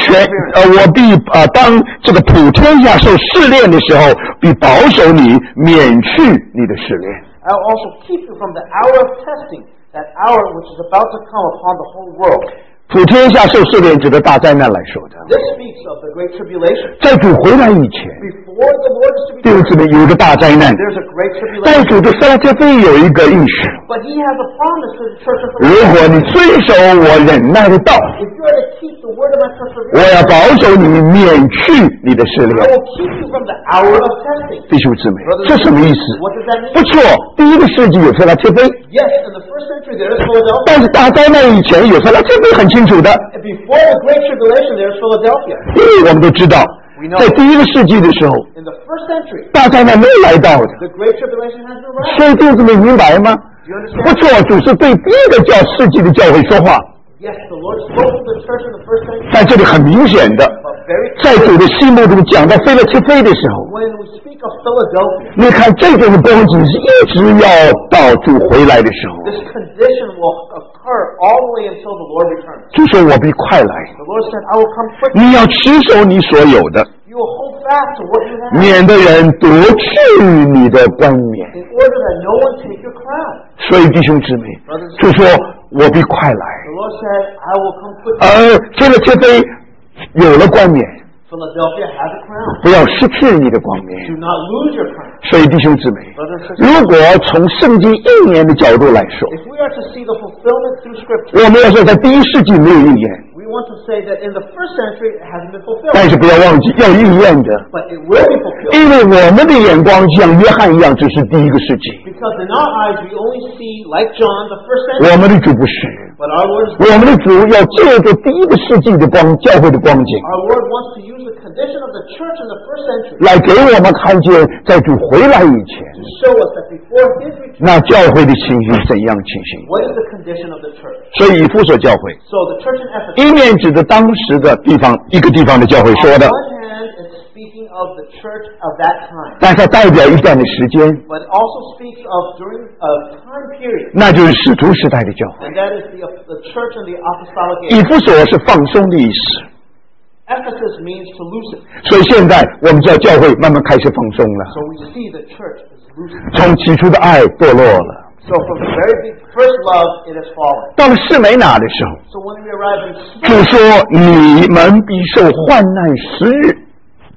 当这个普天下受试炼的时候，必保守你，免去你的试炼。 I'll also keep you from the hour of testing, that hour which is about to come upon the whole world. 普天下受试炼指的大灾难来说的， This speaks of the great tribulation. 在主回来以前， Before the Lord is to be 弟兄姊妹有一个大灾难， there's a great 但 tribulation. 主对菲拉铁菲有一个应许， But he has a promise to the church of 如 Philadelphia. 果你遵守我忍耐的道， If you are to keep the word of my 我 perseverance, 要保守你，免去你的试 I 炼。 will keep you from the hour of testing. 弟兄姊妹，这什么意思？ What does that 不 mean? 错，第一个世纪有菲拉铁菲， Yes, in the first century there is Philadelphia. 但是大灾难以前有菲拉铁菲很清楚的， And before the great tribulation there is Philadelphia. 因为我们都知道，在第一个世纪的时候， In the first century, 大灾难没有来到的， the great tribulation has been arrived. 所以弟兄姊妹明白吗？ Do you 不 understand? 错，主是对第一个世纪的教会说话， Yes, the Lord spoke to the church in the first century. 在这里很明显的， But very 在主的心目中讲到菲拉铁菲的时候， when we speak of Philadelphia, 你看这种光景是一直要到主回来的时候。 this condition will occur all the way until the Lord returns. 主说：“我必快来， The Lord said, I will come quickly. 你要持守你所有的， You will hold fast to what you have 免得人夺去你的冠冕。 in order that no one take your crown. ” 所以弟兄姊妹，就说：“我必快来。 The Lord said, I will come ” quickly. 而菲拉铁菲有了冠冕， Philadelphia has a crown. 不要失去你的冠冕。 Do not lose your crown. 所以弟兄姊妹， Brothers and 如 sisters, 果从圣经应验的角度来说， if we are to see the fulfillment through Scripture, 我们要说在第一世纪没有应验， we want to say that in the first century it hasn't been fulfilled. 但是不要忘记要应验的， But it will be fulfilled. 因为我们的眼光像约翰一样，只是第一个世纪， Because in our eyes we only see, like John, the first 我 century. 们的主不是。 But our Lord, 我们的主要借着第一个世纪的教会的光景， our Lord wants to use the condition of the church in the first century 来给我们看见，在主回来以前， to show us that before His return, 那教会的情形怎样情形。 what is the condition of the church. 所以以弗所教会， So the church in Ephesus, 一面指着当时的地方一个地方的教会说 on 的， one hand, is speaking of the church of that time, 但它代表一段的时间， but it also speaks of during a time period, 那就是使徒时代的教会。 and that is the church in the apostolic 以 age. 弗所是放松的意思， Ephesus means to loosen. 所以现在我们知道教会慢慢开始放松了， So we see the church is loosened. 从起初的爱堕落了， So from the very first love, it has fallen. 到了士美拿的时候， So when we arrive in 主 Smyrna, 说你们必受患难10日。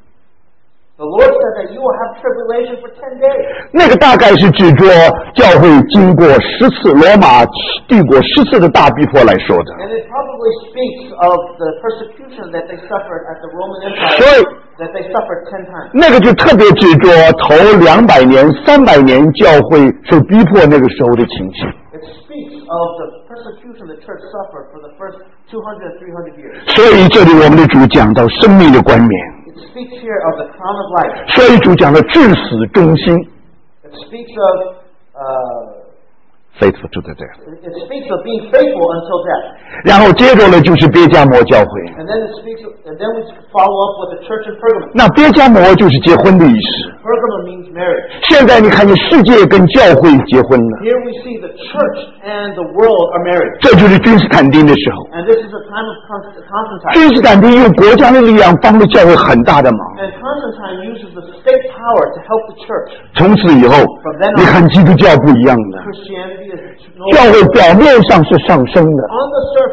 the Lord said that you will have tribulation for 10 days. 那个大概是指着教会经过10次罗马帝国10次的大逼迫来说的。 And it probably speaks of the persecution that they suffered at the Roman Empire, 所以 that they suffered 10 times. 那个就特别指着头200年、300年教会受逼迫那个时候的情形。 It speaks of the persecution the church suffered for the first 200 and 300 years. 所以这里我们的主讲到生命的冠冕， It speaks here of the crown of life. 所以主讲到至死忠心 It speaks of ，faithful to the death。 it speaks of being faithful until death. 然后接着呢就是别迦摩教会， And then it speaks and then we follow up with the church in Pergamum. 那别迦摩就是结婚的意思。 Pergamum means marriage. 现在你看见世界跟教会结婚了， Here we see the church and the world are married. 这就是君士坦丁的时候。 And this is a time of Constantine. 君士坦丁用国家的力量帮了教会很大的忙。 And Constantine uses the state power to help the church. 从此以后，你看基督教不一样了， Christianity is 教会表面上是上升的， on the surface, the church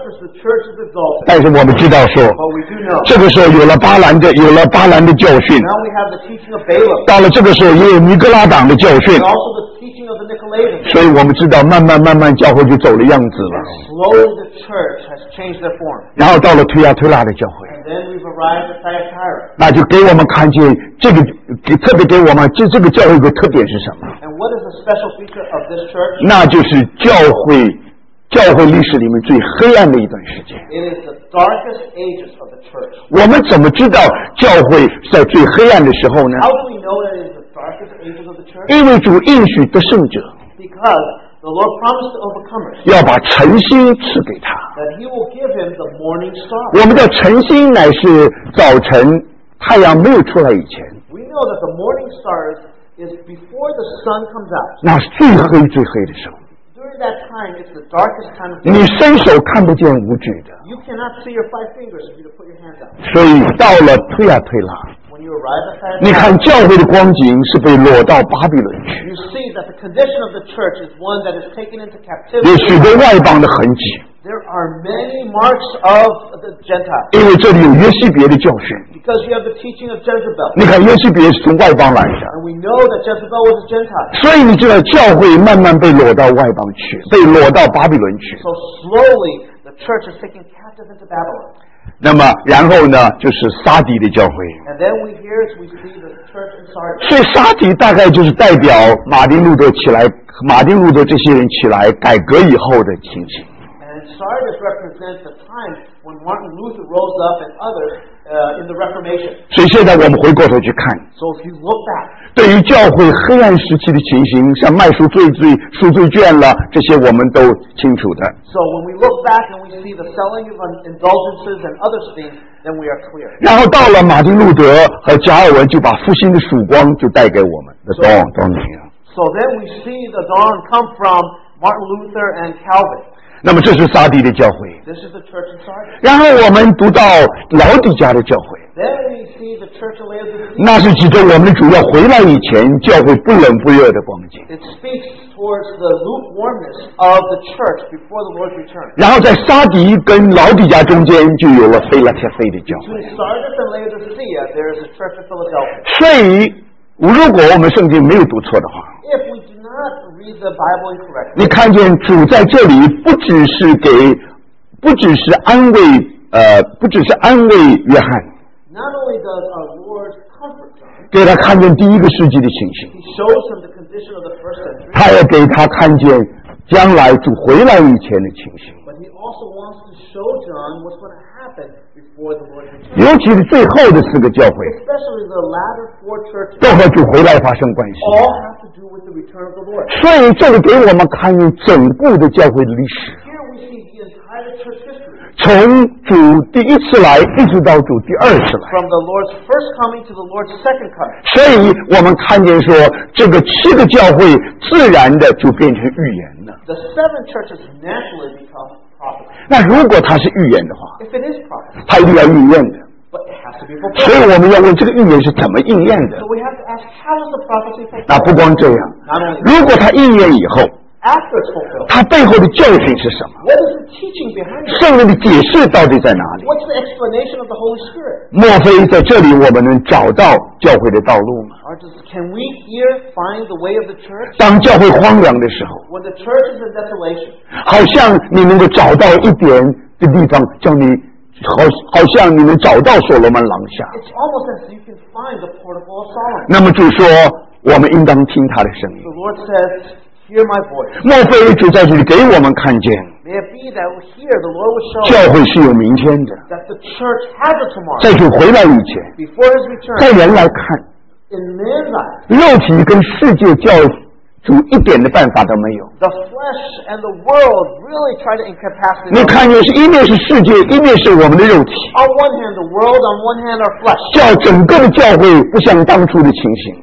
church is exalted. 但是我们知道说， But we do know. 这个时候有了巴兰的教训， Now we have the teaching of Balaam. 到了这个时候也有尼哥拉党的教训， And also the teaching of the Nicolaitans. 所以我们知道慢慢教会就走了样子了。 Slowly the church has changed their form. 然后到了推亚推拉的教会， And then we've arrived at Thyatira. 那就给我们看见这个，特别给我们这个教会有个特点是什么？ And what is the special feature of this church? 那就是教会历史里面最黑暗的一段时间。 It is the darkest ages of the church. 我们怎么知道教会在最黑暗的时候呢？ How do we know that it is the darkest ages of the church? 因为主应许得胜者 Because the Lord promised to overcomers 要把晨星赐给他。 that He will give him the morning star. 我们的晨星乃是早晨太阳没有出来以前， We know that the morning star is before the sun comes out. 那是最黑的时候。 During that time, it's the darkest time of 你 day. 伸手看不见五指的， You cannot see your 5 fingers if you put your hands out. 所以到了推亚推拉， When you arrive at 你 Thyatira, 看教会的光景是被掳到巴比伦去， you see that the condition of the church is one that is taken into 有许 captivity. 多外邦的痕迹， There are many marks of the Gentiles 因为这里有约西别的教训。 because you have the teaching of Jezebel. 你看约西别是从外邦来的， And we know that Jezebel was a Gentile. 所以你知道教会慢慢被掳到外邦去，被掳到巴比伦去。 So slowly, the church is taken captive into Babylon. 那么然后呢，就是撒底的教会。 And then we see the church in Sardis. 所以撒底大概就是代表马丁路德这些人起来改革以后的情形。 And Sardis represents the time when Martin Luther rose up and others in the Reformation. 所以现在我们回过头去看， So if you look back, 对于教会黑暗时期的情形，像卖赎罪券了，这些我们都清楚的。 so when we look back and we see the selling of indulgences and other things, then we are clear. 然后到了马丁路德和加尔文，就把复兴的曙光就带给我们的光明。 So then we see the dawn come from Martin Luther and Calvin. 那么这是撒底的教会。 This is the church in Sardis. 然后我们读到老底家的教会， Then we see the church of Laodicea. 那是指着我们的主要回来以前，教会不冷不热的光景。 It speaks towards the lukewarmness of the church before the Lord's return. 然后在撒底跟老底家中间就有了菲拉铁菲的教会。 Between Sardis and Laodicea, there is a church of Philadelphia. 所以，如果我们圣经没有读错的话， If we do not read the Bible incorrectly, 你看见主在这里不只是安慰约翰， not only does our Lord comfort John, 给他看见第一个世纪的情形， He shows him the condition of the first century, 他也给他看见将来主回来以前的情形， but He also wants to show John what's going to happen before the Lord's return. 尤其是最后的4个教会， Especially the latter 4 churches 都和主回来发生关系。 all have to do with the return of the Lord. 所以这里给我们看见整部的教会的历史， Here we see the entire church history, 从主第一次来一直到主第2次来。 from the Lord's first coming to the Lord's second coming. 所以我们看见说，这个7个教会自然的就变成预言了。 The 7 churches naturally become prophets. 那如果它是预言的话， If it is prophecy, 它一定要应验的。 but it has to be 所以 fulfilled. 我们要问这个预言是怎么应验的 So？we have to ask, how is the prophecy 那不 fulfilled? 光这样， Not only 如果它应验以后， after it's fulfilled, 它背后的教训是什么？ what is the teaching behind it? 圣灵的解释到底在哪里？ What's the explanation of the Holy Spirit? 莫非在这里我们能找到教会的道路吗？ Can we here find the way of the church? 当教会荒凉的时候， When the church is in desolation, 好像你能够找到一点的地方，叫你好像你能找到所罗门廊下。 it's almost as you can find the portico of Solomon. 那么主说，我们应当听他的声音。 The Lord says, hear my voice. 莫非主在这里给我们看见， May it be that here the Lord will show 教 us 会是有明天的， that the church has a tomorrow. 在主回来以前， Before his return, 在人来看， in man's eyes, 肉体跟世界教主一点的办法都没有。 the flesh and the world really try to incapacitate 你 us. 看见是一面是世界，一面是我们的肉体， On one hand, the world, on one hand, our flesh. 叫整个的教会不像当初的情形。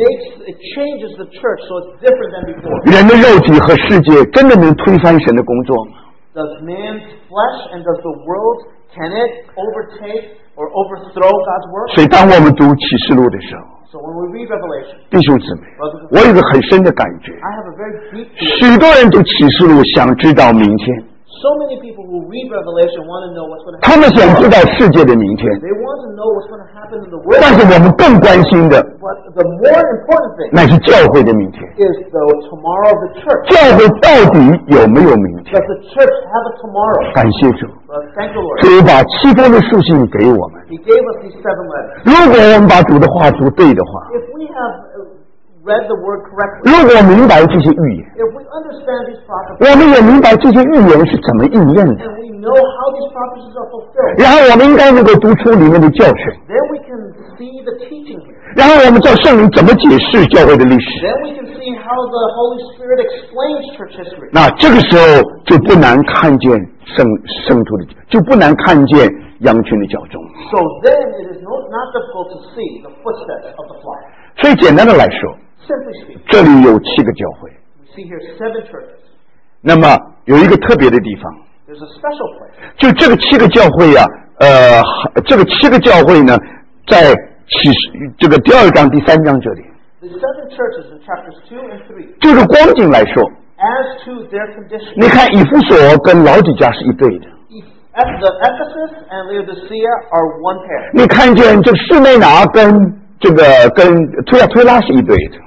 It changes the church so it's different than before. 人的肉体和世界真的能推翻神的工作吗？ Does man's flesh and does the world, can it overtake or overthrow God's work? 所以当我们读启示录的时候， So when we read Revelation, 弟兄姊妹，我有一个很深的感觉， I have a very deep feeling. 许多人读启示录想知道明天， So many people who read Revelation want to know what's going to 他 happen. 们想知道世界的明天， They want to know what's going to happen in the world. 但是我们更关心的 But the more important thing 乃是教会的明天。 is the tomorrow of the church. 教会到底有没有明天？ Does the church have a tomorrow? 感谢主， Thank the Lord. 主把7封的书信给我们。 He gave us these 7 letters. 如果我们把主的话读对的话， If we have read the word correctly, 如果明白这些预言， if we understand these prophecies, 我们也明白这些预言是怎么应验的， and we know how these prophecies are fulfilled, 然后我们应该能够读出里面的教训， then we can see the teaching here. 然后我们知道圣灵怎么解释教会的历史。 Then we can see how the Holy Spirit explains church history. 那这个时候就不难看见圣徒的，就不难看见羊群的脚踪。 So then it is not difficult to see the footsteps of the flock. 所以简单的来说， Simply speaking, 这里有7个教会。 we see here 7 churches. 那么有一个特别的地方， There's a special place. 就这个7个教会啊，这个7个教会呢，在这个第2章第3章这里， The 7 churches in chapters 2 and 3, 就是光景来说， as to their condition, 你看以弗所跟老底嘉是一对的， the Ephesus and Laodicea are one pair. 你看见这个士妹拿跟推亚推拉是一对的。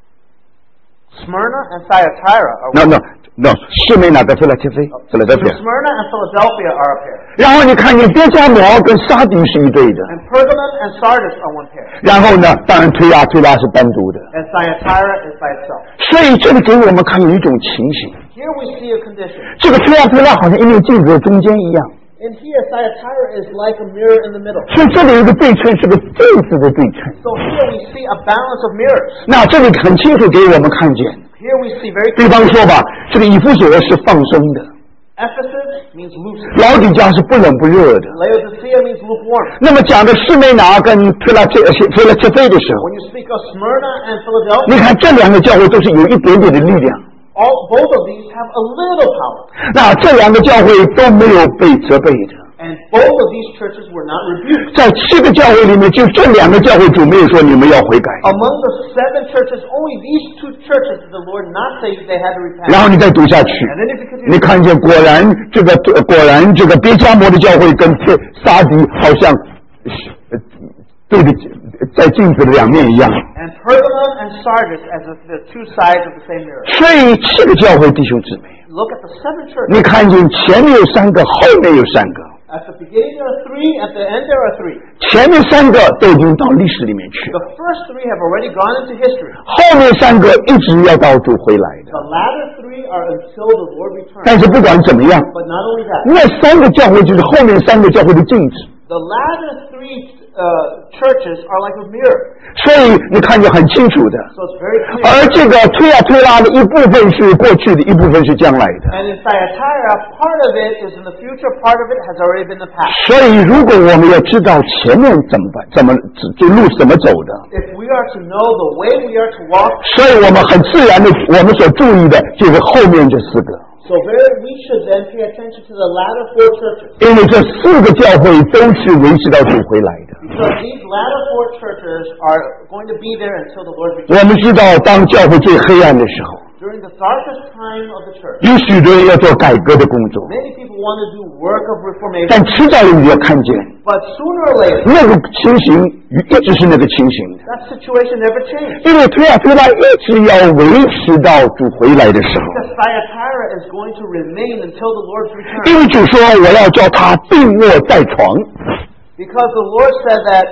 Smyrna and Thyatira are No one no no， 士妹拿跟菲拉切菲 ，Philadelphia。 Smyrna and Philadelphia are a pair. 然后你看见别加摩跟撒迪是一对的， And Pergamon and Sardis are one pair. 然后呢，当然推拉是单独的。 And Thyatira is by itself. 所以这里给我们看有一种情形， Here we see a condition. 这个推拉好像一面镜子的中间一样， And here Thyatira is like a mirror in the middle. 所以这里有一个对称，是个镜子的对称。 So here we see a balance of mirrors. 那这里很清楚给我们看见， Here we see very 比方 clearly. 说吧，这个以弗所是放松的， Ephesus means loose. 老底嘉是不冷不热的。 Laodicea means lukewarm. 那么讲的士妹拿跟推拉切菲的时候， When you speak of Smyrna and Philadelphia, 你看这2个教会都是有一点点的力量。 both of these have a little power. 那这2个教会都没有被责备的， And both of these churches were not rebuked. 在7个教会里面，就这2个教会主没有说你们要悔改。 Among the 7 churches, only these 2 churches did the Lord not say they had to repent. 然后你再读下去， And then if you 你 continue, 看见果然这个别加摩的教会跟撒迪好像对着在镜子的2面一样。 and Pergamon and Sardis as if the 2 sides of the same mirror. 所以7个教会弟兄姊妹， Look at the 7 churches. 你看见前面有3个，后面有3个， At the beginning there are 3, at the end there are 3. 前面3个都已经到历史里面去了， The first 3 have already gone into history. 后面3个一直要到主回来的。 The latter 3 are until the Lord returns. 但是不管怎么样， But not only that, 那3个教会就是后面3个教会的镜子。 the latter 3 churches are like a mirror. 所以你看见很清楚的， So it's very clear. 而这个推拉的一部分是过去的，一部分是将来的。 And in Thyatira, part of it is in the future, part of it has already been the past. 所以如果我们要知道前面怎么办，这路怎么走的， If we are to know the way we are to walk, 所以我们很自然的，我们所注意的就是后面这4个， so we should then pay attention to the latter 4 churches. 因为这4个教会都是维持到主回来的。 Because these latter 4 churches are going to be there until the Lord 我 returns. 们知道，当教会最黑暗的时候， During the darkest time of the church, 有许多人要做改革的工作， many people want to do work of reformation. 但迟早你要看见， But sooner or later, 那个情形一直是那个情形的。 that situation never changed. 因为推拉一直要维持到主回来的时候， Because Thyatira is going to remain until the Lord's 因 return. 为主说我要叫他病卧在床。 Because the Lord said that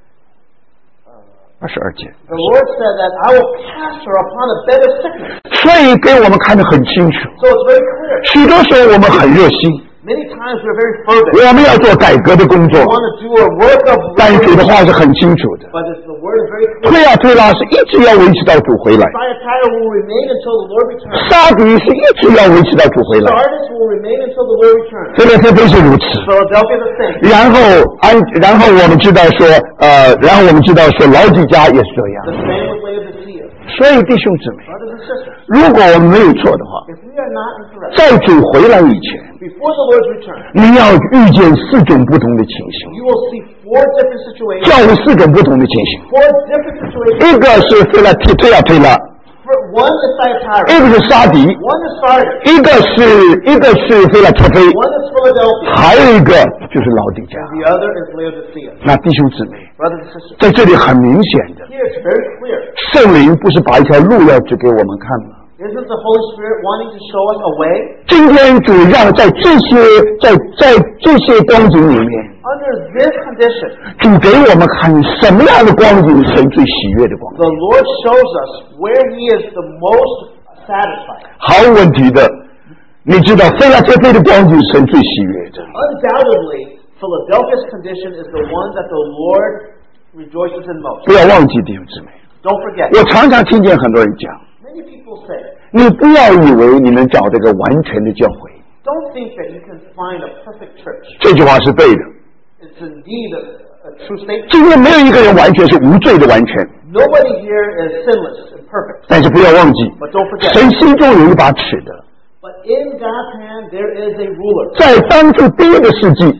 22节， the Lord said that I will cast her upon a bed of sickness. 所以给我们看得很清楚。 So it's very clear. 许多时候我们很热心， Many times we're very fervent. 我们要做改革的工作 We，want to do a work of 但主的 reformation. 话是很清楚的。 But the word is very clear. 推拉是一直要维持到主回来， Thyatira will remain until the Lord returns. 撒迪是一直要维持到主回来， Sardis will remain until the Lord returns. 菲拉特菲是如此。 Philadelphia the same. 然后我们知道说，老底嘉也是这样。 The same with Laodicea. 所以弟兄姊妹， Brothers and sisters, 如果我们没有错的话， if we are not incorrect, 在主回来以前， before the Lord's return, 你要遇见4种不同的情形， you will see 4 different situations. 教会4种不同的情形。 4 different situations. 一个是推拉， One is Thyatira, 一个是沙迪， one is Sardis, 一个是菲拉铁菲， one is Philadelphia, 还有一个就是老底嘉。 the other is Laodicea. 那弟兄姊妹， Brothers and sisters, 在这里很明显的， here it's very clear. 圣灵不是把一条路要指给我们看吗？ Isn't the Holy Spirit wanting to show us a way? 今天主让在这些光景里面， Under this condition, 主给我们看什么样的光景神最喜悦的光景。 the Lord shows us where He is the most satisfied. 毫无问题的，你知道菲拉铁菲的光景神最喜悦的。 Undoubtedly, Philadelphia's condition is the one that the Lord rejoices in most. 不要忘记弟兄姊妹， Don't forget. 我常常听见很多人讲， Many people say, 你不要以为你能找这个完全的教会， don't think that you can find a perfect church. 这句话是对的。 It's indeed a true statement. 今天没有一个人完全是无罪的完全， Nobody here is sinless and perfect. 但是不要忘记， But don't forget, 神心中有一把尺的。 but in God's hand there is a ruler. 在当初第一个世纪，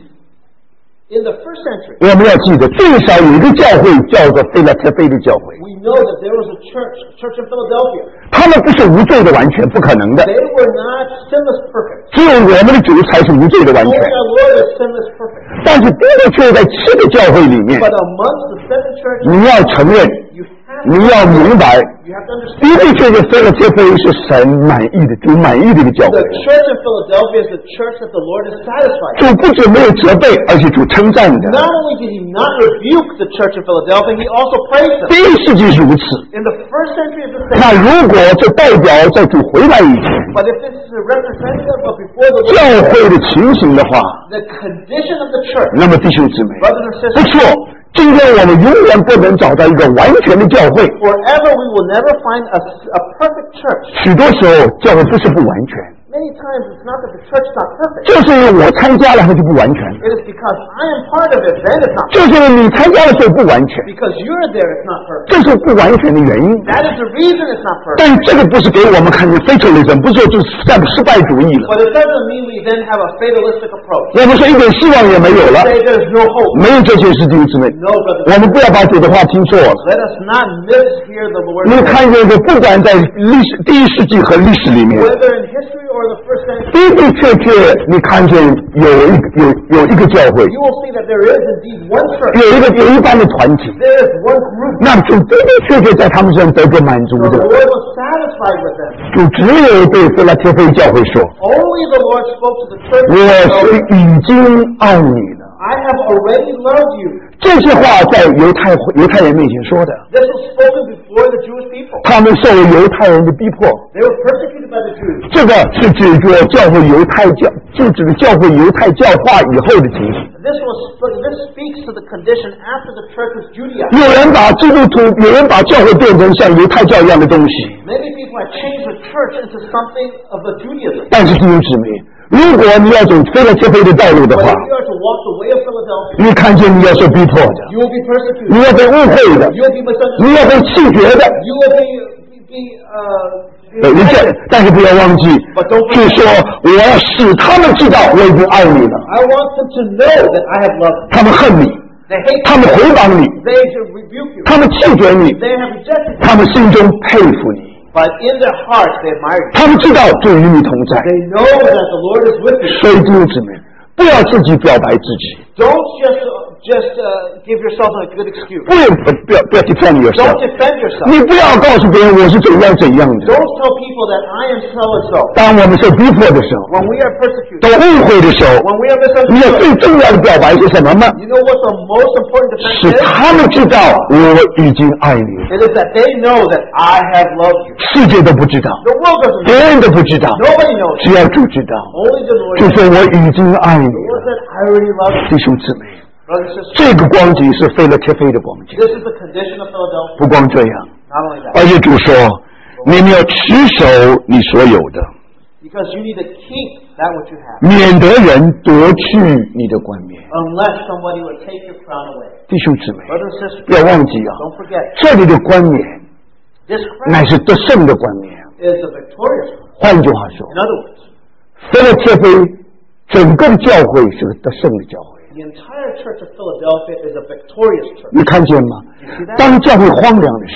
In the first century, 我们要记得，最少有一个教会叫做菲拉铁菲的教会， we know that there was a church in Philadelphia. 他们不是无罪的完全，不可能的。 They were not sinless perfect. 只有我们的主才是无罪的完 Only 全。 our Lord is sinless perfect. 但是的的确在7个教会里面， But amongst the seven churches, 你要承认， you have 你要明白， you have to 的 understand 的确确菲拉铁菲是神满意的，主满意的一个教会 the。church in Philadelphia is the church that the Lord is satisfied 主 with. 不止没有责备，而且主称赞的。 Not only did He not rebuke the church in Philadelphia, He also praised them. 第一世纪是如此。 In the first century, it's the 那 same. 如果这代表在主回来以前， But if this is a representative of before the 教 Lord, 会的情形的话， the condition of the church, 那么弟兄姊妹， brothers and 不 sisters, 错，今天我们永远不能找到一个完全的教会。 forever we will never find a perfect church. 许多时候，教会不是不完全， Many times it's not that the church is not perfect. 就是因为我参加了，它就不完全； It is because I am part of it, then it's not 就是因为你参加了，所以不完全。 Because you're there, it's not perfect. 这是不完全的原因。 That is the reason it's not perfect. 但这个不是给我们看见fatalism，不是说就是失败主义了。 But it doesn't mean we then have a fatalistic approach. 我们说一点希望也没有了， Say there's no hope. 没有这件事，弟兄姊妹， No, brothers. 我们不要把主的话听错了。 Let us not mishear the Lord's 你 word. 看见这，不管在第一世纪和历史里面， Whether in history or the first century, 的的确确，你看见有一个教会， you will see that there is indeed one church. 有一般的团体， There is one group. 那主的的确确在他们身上得个满足 The 的。 Lord was satisfied with them. 主只有对菲拉铁菲教会说 Only the Lord spoke to the：“ church. 我是已经爱你了。 I have already loved you. ” 这些话在犹太人面前说的， This was spoken before the Jewish people. 他们受犹太人的逼迫。 They were persecuted by the Jews. 这个是指着教会犹太教，就指着教会犹太教化以后的情形。 This speaks to the condition after the church was Judaized. 有人把基督徒，有人把教会变成像犹太教一样的东西。 Many people have changed the church into something of a Judaism. 但是弟兄姊妹，如果你要走菲拉铁菲的道路的 But 话， if you are to walk the way of Philadelphia, 你看见你要受逼迫的， you will be 你 persecuted. 要被误会的， You will be 你 misunderstood. 要被弃绝的。 You will be 你这，但是不要忘记，就说我要使他们知道我已经爱你了。 I want them to know that I have loved them. 他们恨你， They hate 他们 you. 回谤你， They should rebuke you. 他们弃绝你， They have rejected you. 他们心中佩服你。 But in their hearts they admire you. 他们知道主与你同在， They know that the Lord is with you. 所以弟兄姊妹，不要自己表白自己， Don't just give yourself a good excuse. 不要 defend yourself， Don't defend yourself. 你不要告诉别人我是怎样怎样的。 Don't tell people that I am so and so. 当我们受逼迫的时候， When we are persecuted, 都误会的时候， when we are 你要 misunderstood, 最重要的表白是什么吗？ you know what the most important defense 使 is? 他们知道我已经爱你了， It is that they know that I have loved you. 世界都不知道， The world doesn't 别 know. 人都不知道， Nobody knows. 只要主知道， Only the Lord 就 knows. 说我已经爱你 The Lord 了。 said, I already love you. 弟兄姊妹， Brothers and sisters, 这个光景是菲拉铁菲的光景， this is the condition of Philadelphia. 不光这样， Not only that, 而且主说，你们要持守你所有的， because you need to keep that which you have, 免得人夺去你的冠冕。 unless somebody would take your crown away. 弟兄姊妹， Brothers and sisters, 不要忘记啊， don't forget, 这里的冠冕 this 乃 crown 是得胜的冠冕。 is a victorious crown. 换句话说 In，other words, 菲拉铁菲整个的教会是个得胜的教会。 the entire church of Philadelphia is a victorious church. 你看见吗？ You see that? 当教会荒凉的时候，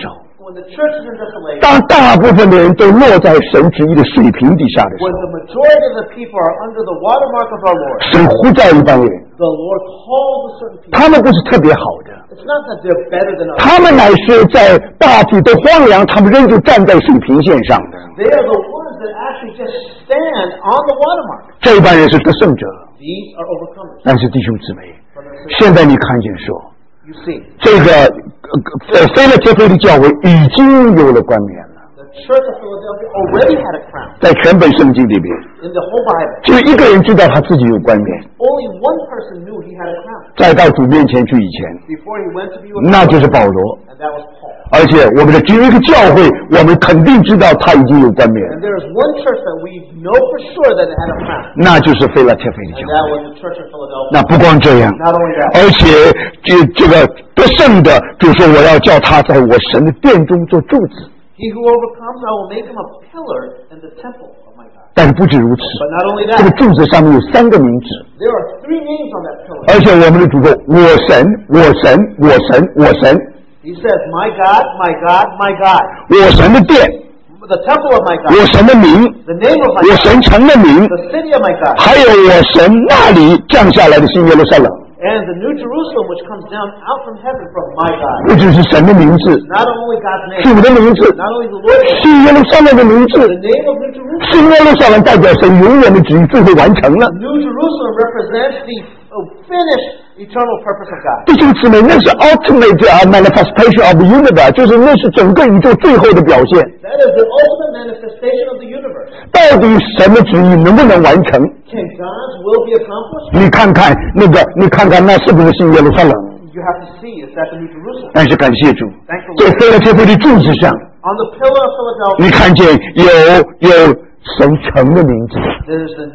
when the church is in desolation, 当大部分的人都落在神旨意的水平底下的时 when 候， the majority of the people are under the watermark of our Lord, 神呼召一帮人， the Lord calls a certain people. 他们不是特别好的， It's not that they're better than others. 他们乃是在大地都荒凉，他们仍旧站在水平线上的。 They are the ones that actually just stand on the watermark. 这一帮人是得胜者， These are overcomers. 但是弟兄姊妹， Brothers and sisters, 现在你看见说， you see, 这个菲勒铁菲的教会已经有了冠冕了， the Church of Philadelphia already had a crown 在全本圣经里边， in the whole Bible. 只有一个人知道他自己有冠冕， Only one person knew he had a crown 在到主面前去以前， before he went to be with 那 God, 就是保罗。 and that was Paul. 而且我们的只有一个教会，我们肯定知道他已经有冠冕， And there is one church that we know for sure that it had a crown, 那就是菲拉铁菲的 and 教 that 会。 was the Church of Philadelphia. 那不光这样， Not only that, 而且这个得胜的，主说我要叫他在我神的殿中做柱子。 he who overcomes, I will make him a pillar in the temple of my God. 但是不止如此， But not only 这个 that, 柱子上面有3个名字， there are 3 names on that pillar. 而且我们的主说我神，我神，我神，我神， He says, my God, my God, my God. 我神的殿， The temple of my 我 God. 神的名， The name of my 我 God. 神城的名， The city of my God. 还有我神那里降下来的新耶路撒冷， And the new Jerusalem which comes down out from heaven from my God. 不只是神的名字， Not only God's 主 name, 的名字， not only the Lord's name, 新耶路撒冷的名字， the name of New Jerusalem. 新耶路撒冷代表神永远的旨意最后完成了。 New Jerusalem represents the finished eternal purpose of God. 弟兄姊妹，那是 ultimate manifestation of the universe，就是那是整个宇宙最后的表现。 That is the ultimate manifestation of the universe. 到底神的旨意能不能完成？ Can God's will be accomplished? 你看看那个，你看看那是不是新耶路撒冷？ You have to see, is that the New Jerusalem? 但是感谢主， Thank the 在 Lord. 菲拉铁菲的柱子上， On the pillar of Philadelphia, 你看见有神城的名字， there's the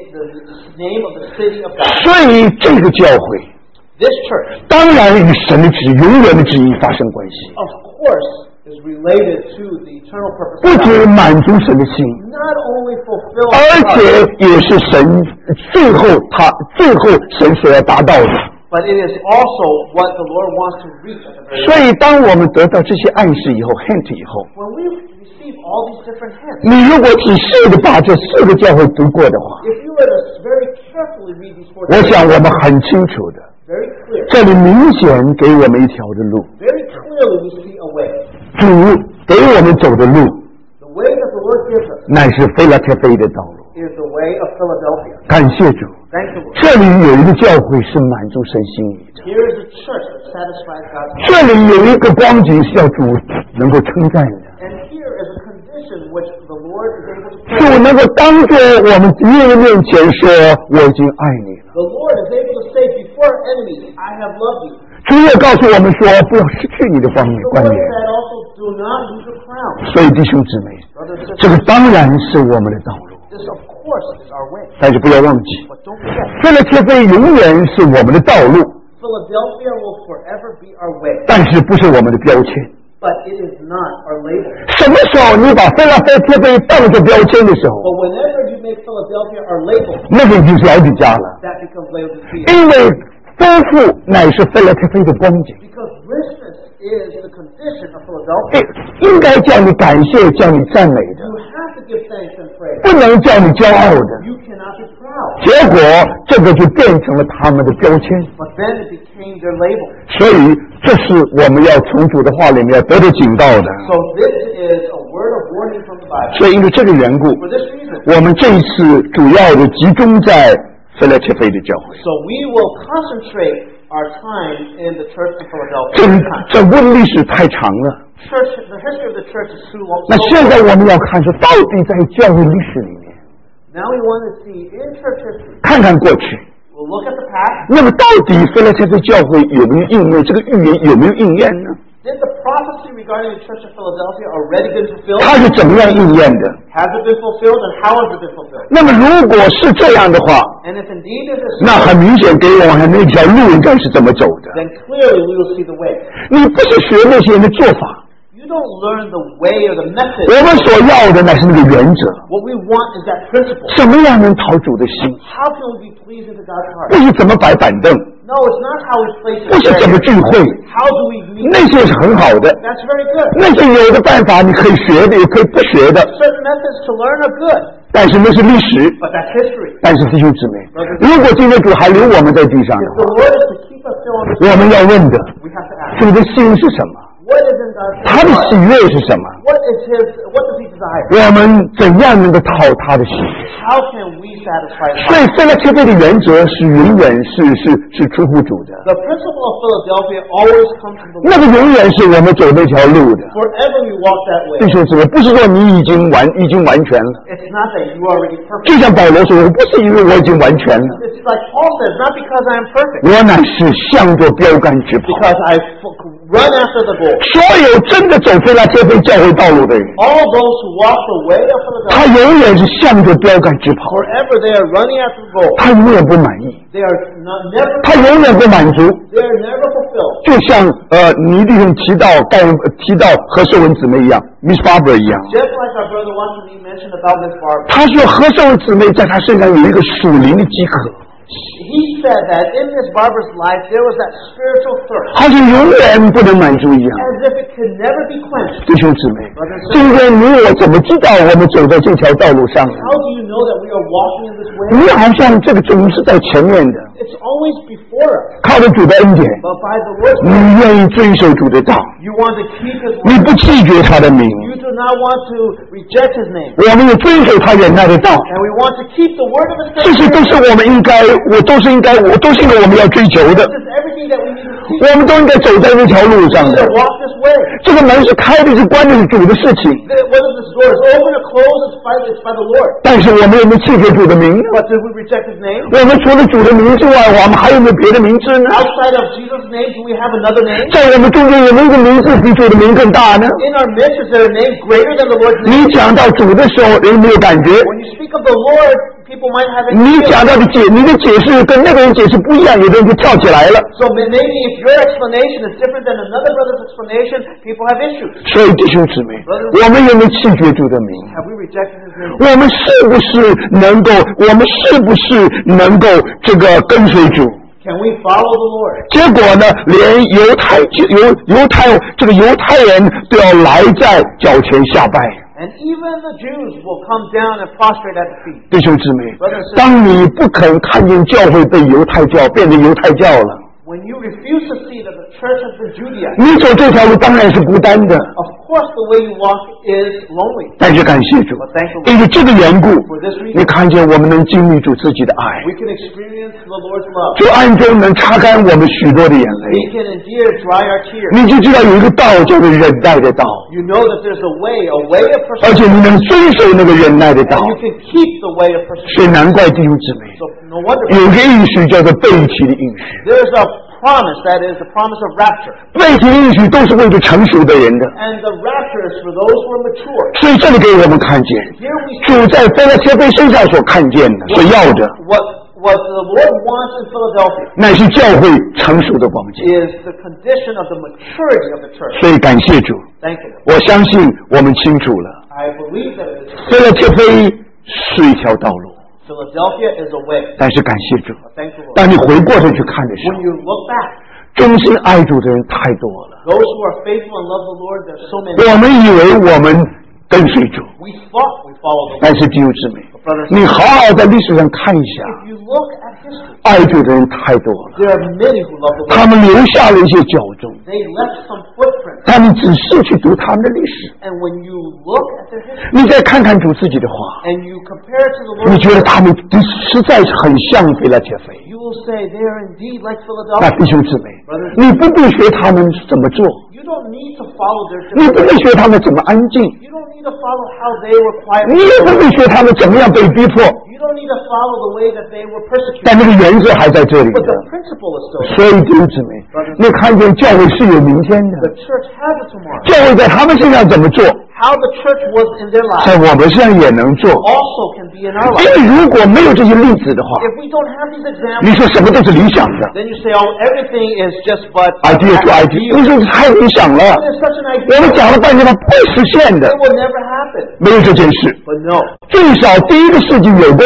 name of the city of God. 所以这个教会 This church, 当然与神的旨意、永远的旨意发生关系， of course, is related to the eternal purpose 不 of 只 God. 满足神的心， Not only fulfill 而 God, 且也是神最后神所要达到的。 but it is also what the Lord wants to reach at the very 所 end. 以，当我们得到这些暗示以后 ，hint 以后， When we receive all these different hints, 你如果仔细的把这4个教会读过的话， if you were to very carefully read these 4 我想 chapters, 我们很清楚的， very clear, 这里明显给我们一条的路， very clearly we see a way. 主给我们走的路， The way that the Lord gives us 乃是菲拉铁菲的道路。 is the way of Philadelphia. 感谢主， Thank the Lord. 这里有一个教会是满足神心意的， Here is a church that satisfies God's heart. 这里有一个光景是要主能够称赞的， And here is a condition which the Lord is able to 主 pray. 能够当着我们敌人的面前说：“我已经爱你了。 The Lord is able to say before our enemies, I have loved you. ” 主也告诉我们说：“不要失去你的冠 The 冕。 Lord said also, do not lose your crown. ” 所以弟兄姊妹， Brothers and 这个 sisters, 当然是我们的道路， this of course is our way. 但是不要忘记， But don't forget, 菲拉铁菲永远是我们的道路， Philadelphia will forever be our way. 但是不是我们的标签。 But it is not our label. 什么时候你把菲拉铁菲当作标签的时候， But whenever you make Philadelphia our label, 那个已经是老底家了， that becomes Laodicea. 因为丰富乃是菲拉铁菲的光景。 Because richness is the condition of Philadelphia. 应该叫你感谢，叫你赞美的， You have to give thanks and praise. 不能叫你骄傲的。 You cannot be proud. 结果这个就变成了他们的标签， But then it became their label. 所以这是我们要从主的话里面要得到警告的。 So this is a word of warning from the Bible. 所以因为这个缘故， For this reason, 我们这一次主要的集中在菲拉铁菲的教会。 so we will concentrate our time in the church of 这 Philadelphia. 这问历史太长了。 The history of the church is too long. 那现在我们要看是到底在教会历史里面， Now we want to see in church history. 看看过去， We'll look at the past. 那么到底菲拉铁菲教会有没有应验？这个预言有没有应验呢？ Did the prophecy regarding the church of Philadelphia already been fulfilled? 它是怎么样应验的？ Has it been fulfilled, and how has it been fulfilled? 那么如果是这样的话， And if indeed it is 那 so, 很明显给我们那条路应该是怎么走的。 then clearly we will see the way. 你不是学那些人的做法， You don't learn the way or the method. 我们所要的乃是那个原则。 What we want is that principle. 怎么样能讨主的心？ How can we be pleasing to God's 不 heart? 是怎么摆板凳， No, it's not how we place 不是怎么 it. 聚会， How do we meet? 那些是很好的， That's very good. 那些有的办法你可以学的，也可以不学的， Certain methods to learn are good, 但是那是历史。 but that's history. 但是弟兄姊妹，如果今天主还留我们在地上的 If 话， the Lord is to keep us still on this 我们要问的 we have to ask, 主的心是什么？ what is in God's 他的喜 heart? 悦是什么？ What does He desire? 我们怎样能够讨他的喜悦？ How can we satisfy His 所以 heart? 菲拉切菲的原则是永远是出乎主的， The principle of Philadelphia always comes from the 那 Lord. 个永远是我们走那条路的。 Forever we walk that 弟 way. 兄姊妹，不是说你已经完全了， It's not that you are already perfect. 就像保罗说，我不是因为我已经完全了， It's like Paul says, not because I am perfect, 我乃是向着标杆直跑。 because I run after the goal. 所有真的走菲拉切菲教会道路的人， All those who walk the way of 他 Philadelphia, 永远是向着标杆直跑， forever they are running after the goal. 他永远不满意， They are never, 他永远不满足。 they are never fulfilled. 就像倪弟兄提到何寿文姊妹一样 ，Miss Barber 一样， Just like our brother Watson Lee mentioned about Miss Barbara. 他说何寿文姊妹在他身上有一个属灵的饥渴， He said that in Miss Barbara's life there was that spiritual thirst, 好像永远不能满足一样。 as if it could never be quenched. 弟兄姊妹，今天你我怎么知道我们走在这条道路上呢？ How do you know that we are walking in this way? 你好像这个总是在前面的， It's always before us. 靠着主的恩典， But by the Lord's 你 grace, 愿意遵守主的道， you want to keep His 你 word. 不弃绝他的名， You do not want to reject His name. 我们也遵守他忍耐的道， And we want to keep the word of His 这些 faith. 都是我们应该，都是应该我们要追求的， This is everything that we need to keep. 我们都应该走在这条路 We 上 need 的 to。walk this way. 这个门是开的，是关的，是主的事情。 Whether this door is open or closed, it's by the Lord. 但是我们有没有弃绝主的名？ But did we reject His name? 我们除了主的名之外，我们还有没有别的名字呢？ Outside of Jesus' name, do we have another name? 在我们中间有没有一个名字比主的名更大呢？ In our midst, is there a name greater than the Lord's 你 name? 讲到主的时候，人没有感觉； When you speak of the Lord, people might have an 你 idea. 讲到你的解释跟那个人解释不一样，有的人就跳起来了。 So maybe if your explanation is different than another brother's explanation, people have issues. 所以弟兄姊妹，我们有没有弃绝主的名？ Have we rejected His name? 我们是不是能够？我们是不是能够这个跟随主？ Can we follow the Lord? 结果呢，连犹太人都要来在脚前下拜。 And even the Jews will come down and prostrate at the feet. 弟兄姊妹，当你不肯看见教会被犹太教变成犹太教了， When you refuse to see that the church has been Judaized, 你走这条路当然是孤单的。 of course the way you walk is lonely. 但是感谢主， But thank the 因 Lord 为这个缘故， for this 你 reason. 看见我们能经历主自己的爱， We can experience the Lord's love. 主暗中能擦干我们许多的眼 We 泪， can indeed dry our tears. 你就知道有一个道叫做忍耐的道， You know that there's a way of 而且 perseverance. 你能遵守那个忍耐的道， And you can keep the way of 所以 perseverance. 难怪弟兄姊妹 So no wonder 有个应许叫做背弃的应许。 there's a promise, that is the promise of rapture. 背弃的应许都是为了成熟的人的， And the rapture is for those who are mature. 所以这里给我们看见， Here we 主 see 在菲拉切菲身上所看见的、所要的， what the Lord wants in Philadelphia 乃是教会成熟的光景。 is the condition of the maturity of the church. 所以感谢主， Thank you, Lord. 我相信我们清楚了， I believe that it is 菲拉切菲是一条道路， Philadelphia is a way. 但是感谢主， Thank you, Lord. 当你回过头去看的时 When 候， you look back, 忠心爱主的人太多了。 those who are faithful and love the Lord, there's so many. 我们以为我们跟随主， We thought we followed the 但 Lord. 是弟兄姊妹， Brothers 你 and 好好在历史上看一下， if you look at history, 爱主的人太多了， there are many who love the 他 Lord. 们留下了一些脚踪， They left some footprints. 他们仔细去读他们的历史， And when you look at their history 你再看看主自己的话， and you compare it to the 你 Lord's 觉得 word, 他们实在是很像腓拉铁菲。 you will say they are indeed like 那 Philadelphia. 弟兄姊妹，你不必学他们怎么做， You don't need to follow their 你不 different 必 ways. 学他们怎么安静， You don't need to follow how they were quiet. 你也不必学他们怎么样被逼迫， You don't need to follow the way that they were persecuted. 但那个原则还在这里 But 的 the。principle is still there. 所以弟兄姊妹，你看见教会是有明天 The 的， church has a tomorrow. 教会在他们身上怎么做， How the church was in their 在 lives 我们身上也能做。 also can be in our 因 lives. 为如果没有这些例子的话， If we don't have these 你 examples, 说什么都是理想的 then you say, oh, everything is just but ，idea to idea，你说太理想了， There's such an 我们 idea. 讲了半天，它不会实现的 It，will never happen. 没有这件事。 But no, 最少第一个世纪有过，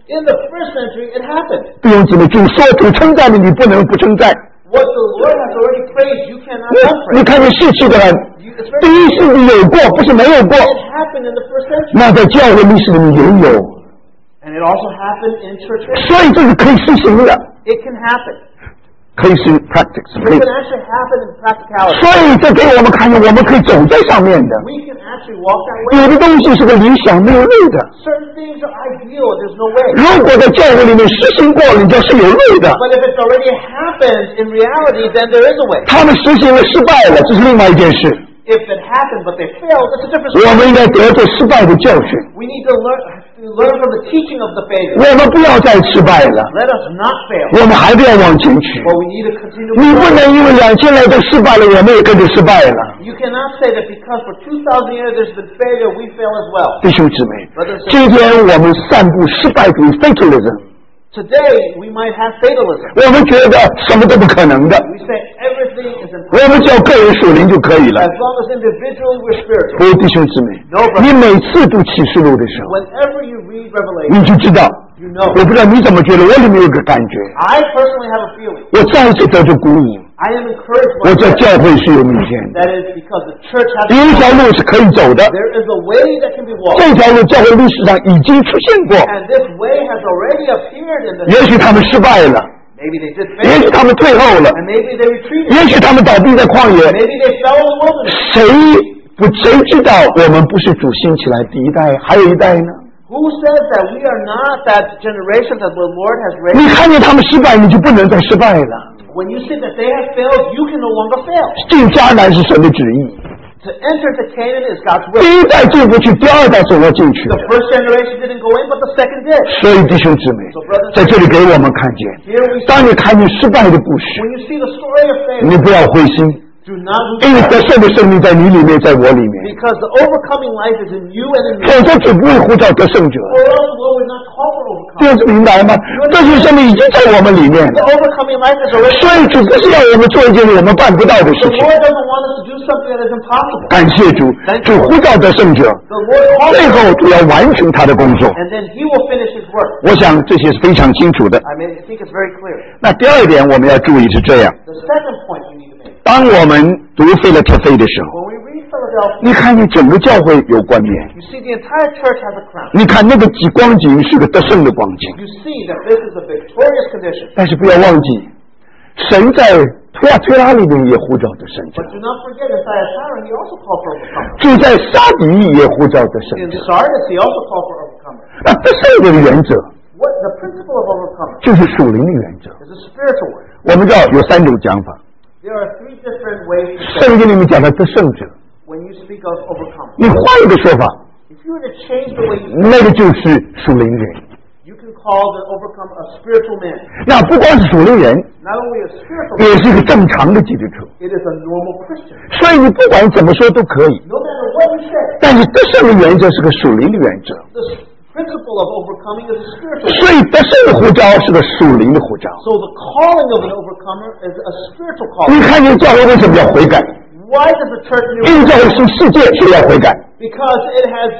In the first century, it happened. 弟兄姊妹，主说主称赞你，你不能不称赞。 What the Lord has already praised, you cannot 你 unpraise. 看见世纪的人， It's 第 very 一世纪有过，不是没有过。 It happened in the first century. 那在教会历史里面也有， And it also happened in church history. 所以这是可以实行的， It can happen. 可以是 practice， It can actually happen in practicality. 所以这给我们看见，我们可以走在上面的。 We can actually walk that way. 有的东西是个理想没有路的， Certain things are ideal. There's no way. 如果在教会里面实行过，人家是有路的。 But if it's already happened in reality, then there is a way. 他们实行了失败了，这是另外一件事。 If it happened but they failed, that's a different 我 story. 们应该得着失败的教训， We need to learn from the teaching of the failure. 我们不要再失败了， Let us not fail. 我们还是要往前去。 But we need to continue 你不 forward. 能因为2000来都失败了，我们也跟着失败了。 You cannot say that because for 2,000 years there's been failure, we fail as well. 弟兄姊妹，今天我们散布失败主义 fatalism， Today, we might have fatalism. 我们觉得什么都不可能的， We say everything is 我 impossible. 们只要个人属灵就可以了 As。long as individually we're spiritual. 不，弟兄姊妹，你每次读启示录的时候， Whenever you read 你 Revelation, 就知道。 you know. 我不知道你怎么觉得，我里面有个感觉， I personally have a feeling. 我再一次得着鼓舞。 I am encouraged 我 by 在 this. 教会是有明天的， That is because the church has 有一条路是可以走的， there is a way that can be walked. 这条路教会历史上已经出现过。 And this way has already appeared in the 也许他们失败了， Maybe they did 也许 fail. 他们退后了， And maybe they retreated. 也许他们倒闭在旷野。 Maybe they fell in the wilderness. 谁知道我们不是主兴起来第一代，还有一代呢？ Who says that we are not that generation that the Lord has 你 raised? 看见他们失败，你就不能再失败了。 When you see that they have failed, you can no longer fail. 进迦南是神的旨意， To enter to Canaan is God's 第 will. 一代进不去，第二代总要进去 The 的。 first generation didn't go in, but the second did. 所以弟兄姊妹，在这里给我们看见， Here we 当你看见失败的故事， when you see the story of 你 failure, 不要灰心， do not 因 lose 为 heart. 得胜的生命在你里面，在我里面。 Because the overcoming life is in you and in me. 否则主不会呼召得胜者。 Or else the Lord would not call for 这 overcoming. 样子明白吗？这些生命已经在我们里面 The 了。 overcoming life is already. 所以主不是要我们做一件我们办不到的事 The 情。 Lord doesn't want us to do something that is impossible. 感谢主，主呼召得胜者， The Lord calls 最 us, 后主要完成他的工作。 and then He will finish His work. 我想这些是非常清楚的。 I think it's very clear. 那第二点我们要注意是这样： The second point we need to make. 当我们读腓立特非的时候， When we read Philadelphia, 你看见整个教会有冠冕， you see the entire church has a crown. 你看那个光景是个得胜的光景， You see that this is a victorious condition. 但是不要忘记，神在推拉里面也呼召得胜者， But do not forget, in Thyatira, He also called for overcomers. 主在撒底也呼召得胜 In 者。 Sardis, He also called for overcomers. 那得胜者的原则 What the principle of overcomers 就是属灵的原则。 is a spiritual one. 我们知道有3种讲法， There are three different ways to say 圣经里面讲的得胜者， when you speak of overcomers. 你换一个说法， If you were to change the way you 那个就是属灵人。 you can call the overcomer a spiritual man. 那不光是属灵人， Not only a spiritual 也 man, 是一个正常的基督徒。 it is a normal Christian. 所以你不管怎么说都可以， No matter what you say, 但是得胜的原则是个属灵的原则， the principle of overcoming is a spiritual one. 所以得胜的呼召是个属灵的呼召。 So the calling of an overcomer is a spiritual 你 calling. 看见教会为什么要悔改？ Why does the church 因为 need 教会是世界，所以要悔改。 Because it has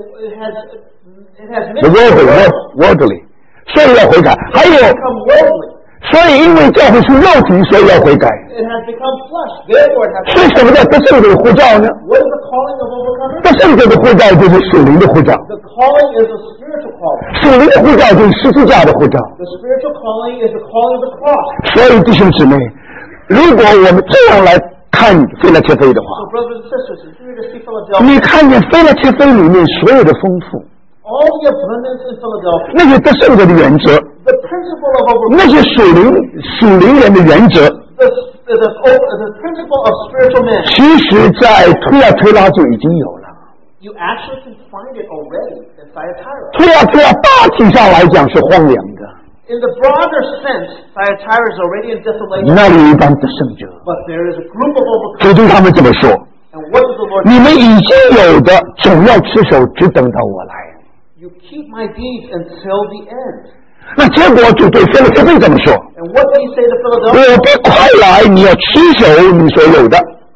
The worldly，所以要悔改。还有， become worldly. 所以因为教会是肉体，所以要悔改。 It has become flesh. Therefore, it has 所以什么叫得胜者的呼召呢？ What is the calling of overcomers? 得胜者的呼召就是属灵的呼召， The calling is a spiritual calling. 属灵的呼召就是十字架的呼召。 The spiritual calling is the calling of the cross. 所以弟兄姊妹，如果我们这样来看腓立特非的话， So, brothers and sisters, if you were to see Philadelphia, 你看见腓立特非里面所有的丰富， all the abundance in Philadelphia, 那些得胜者的原则， the principle of overcoming, 那些属灵人的原则， the principle of spiritual man, 其实在推拉就已经有了。 you actually can find it already in Thyatira. 推拉大体上来讲是荒凉的， In the broader sense, Thyatira is already in desolation, 那里有一帮得胜者， but there is a group of overcomers. 主对他们怎么说？ And what does the Lord 你们已经有的，总要持守，只等到我来。 You keep my deeds until the end. 那结果主对腓立特非怎么说？ And what did he say to 我 Philadelphia? 必快来，你要持守你所有的。 I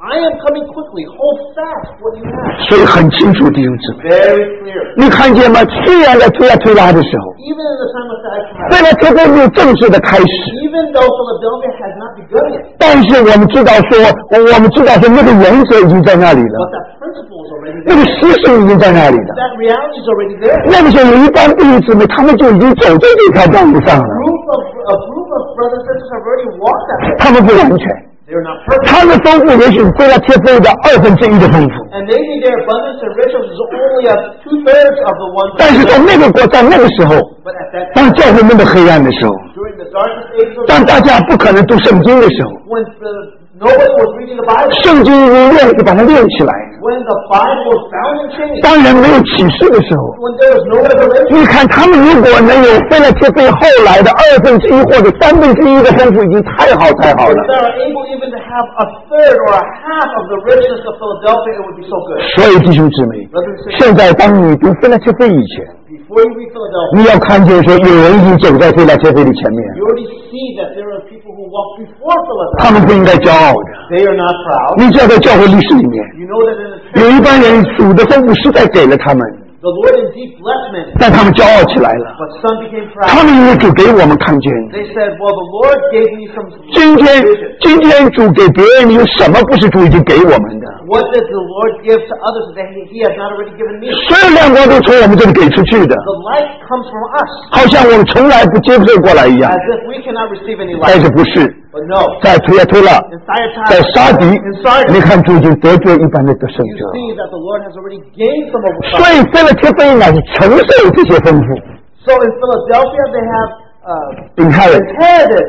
I am coming quickly. Hold fast what you have. 所以很清楚弟兄姊妹， Very clear. 你看见吗？虽然在推拉的时候， Even in the time of Thyatira, 菲拉铁非没有正式的开始， even though Philadelphia has not begun yet, 但是我们知道说那个原则已经在那里 but 了， that principle is already 那 there. 个实性已经在那里了。 That reality is already there. 那个时候有一帮弟兄姊妹，他们就已经走在这条道路上了， A group of brothers and sisters have already walked that way. 他们不完全， They are not perfect. 他们丰富也许菲拉铁非的1/2的丰富， And maybe their abundance and riches is only a 2/3 of the ones 但是 that 在那个时候， But at that 当 time, 教会那么黑暗的时候， during the darkest ages of 当大家不可能读圣经的时候， when nobody was reading the Bible, 圣经一练就把它练起来。 when the Bible was bound and chained, 当人没有启示的时候， when there was no revelation, 你看他们如果能有菲拉铁非后来的1/2或者1/3的丰富，已经太好太好 if 了。 they are able even to have a third or a half of the richness of Philadelphia, it would be so good. 所以弟兄姊妹， Brothers and sisters, 现在当你读菲拉铁非以前， before you read Philadelphia, 你要看见说有人已经走在菲拉铁非的前面， you already see that there are people who walk before 他 Philadelphia. 们不应该骄傲的。 They are not proud. 你知道在教会历史里面， You know that in the 有 church, 一帮人主的丰富实在给了他们， the Lord indeed blessed men, 但他们骄傲起来了。 but some became 他 proud. 们因为主给我们看见， They said, well, the Lord gave me some 今天 vision. 今天主给别人有什么不是主已经给我们的？ What did the Lord give to others that he has not already given me? 所有亮光都从我们这里给出去的， The light comes from us, 好像我们从来不接受过来一样。 as if we cannot receive any 但 light. 是不是， But no, 在推拉推拉， in Thyatira, 在沙迪 in，Sardis, 你看主已经得罪一般的得胜 you 者， see that the Lord has already gained some over 所 us. 以菲拉铁非乃是承受这些丰富 So in Philadelphia, they have ，inherit， inherited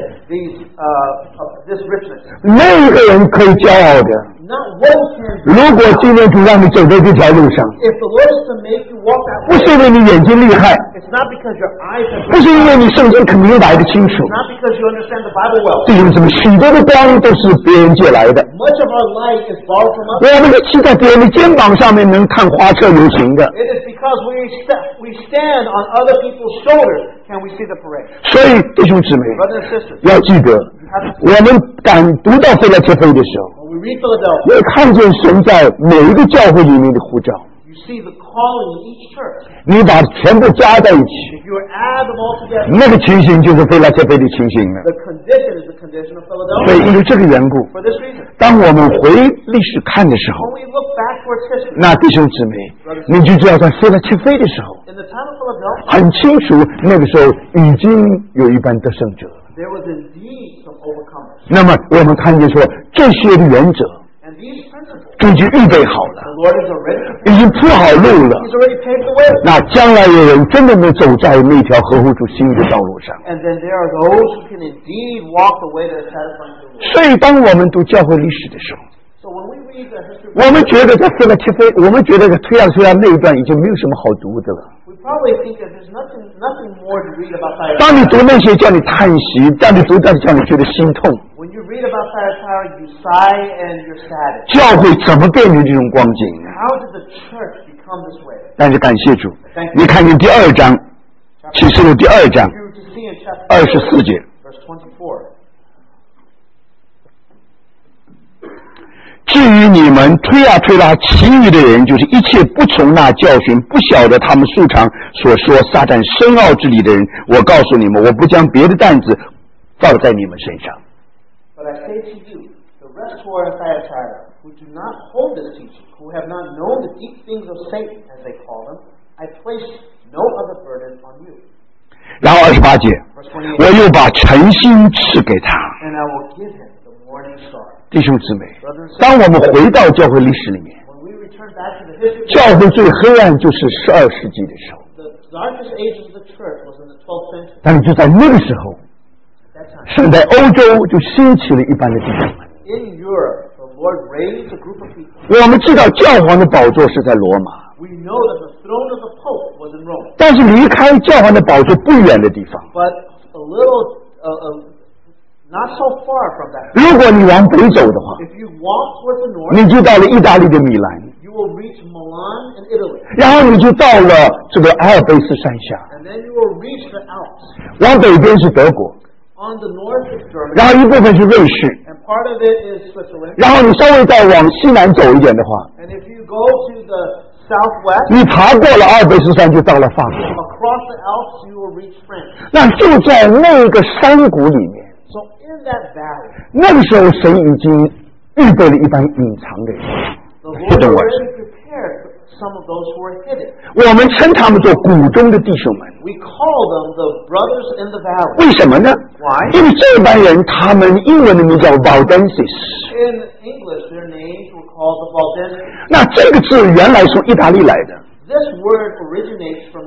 this richness. 没有一个人可以骄傲的。 Not one can. 如果今天主让你走在这条路上， If the Lord is to make you walk that 不 way, 是因为你眼睛厉害， it's not because your eyes have 不是因为你圣经很明白的清楚， It's not because you understand the Bible well. 弟兄姊妹，许多的光都是别人借来的。 Much of our light is borrowed from us. 我们是骑在别人的肩膀上面能看花车游行的， It is because we stand on other people's shoulders can we see the parade. 所以弟兄姊妹 Brothers and sisters, 要记得， you have to 我们敢读到菲拉铁非的时候， when we read Philadelphia, 会看见神在每一个教会里面的呼召， you see the calling in each church. 你把全部加在一起， If you add them all together, 那个情形就是菲拉铁非的情形了。 the condition is the condition of 所以 Philadelphia. 因为这个缘故， For this reason, 当我们回历史看的时候， when we look back towards history, 那弟兄姊妹，你就知道在菲拉铁非的时候， in the time of Philadelphia, 很清楚那个时候已经有一班得胜者。 there was indeed some overcomers. 那么我们看见说这些的原则 And these principles, 就已经预备好了， the Lord is already 已经铺好路了。 He's already paved the way. 那将来有人真的能走在那条合乎主心意的道路上。 And then there are those who can indeed walk the way that is satisfying to the Lord. 所以当我们读教会历史的时候， So when we read the history, 我们觉得在菲拉铁非，我们觉得在推拉那一段已经没有什么好读的了。 we probably think that there's nothing more to read about 当你 Thyatira. 读那些叫你叹息，当你读到叫你觉得心痛， When you read about Thyatira, you sigh and you're saddened. 教会怎么变成这种光景呢？ How did the church become this way? 但是感谢主，你看见第2章，启示录第2章 If you were to see in chapter 24节。 verse 24. 至于你们推拉其余的人，就是一切不从那教训，不晓得他们素常所说撒旦深奥之理的人，我告诉你们，我不将别的担子放在你们身上。 But I say to you, the rest who are in Thyatira, who do not hold this teaching, who have not known the deep things of Satan, as they call them, I place no other burden on you. 然后28节， Verse 我 28. 又把诚心赐给他。 And I will give him the morning star. 弟兄姊妹， Brothers and sisters, 当我们回到教会历史里面， when we return back to the history, 教会最黑暗就是12世纪的时候， the darkest ages of the church was in the 12th century. 但是就在那个时候， At that time, 神在欧洲就兴起了一般的弟兄们。 in Europe, the Lord raised a group of people. 我们知道教皇的宝座是在罗马， We know that the throne of the Pope was in Rome, 但是离开教皇的宝座不远的地方， but a little, not so far from that. 如果你往北走的话， If you walk towards the north, 你就到了意大利的米兰， you will reach Milan in Italy, 然后你就到了这个阿尔卑斯山下， and then you will reach the Alps. 往北边是德国， On the north is Germany, 然后一部分是瑞士， and part of it is Switzerland. 然后你稍微再往西南走一点的话， And if you go to the southwest, 你爬过了阿尔卑斯山就到了法国。 across the Alps, you will reach France. 那就在那个山谷里面， So in that valley, 那个时候神已经预备了一班隐藏的人， the 这 Lord 种晚 already prepared some of those who are hidden. 我们称他们做谷中的弟兄们。 We call them the brothers in the valley. 为什么呢？ Why? 因为这班人他们英文的名叫 Valdenses。 In English, their names were called the Valdenses. 那这个字原来从意大利来的， This word originates from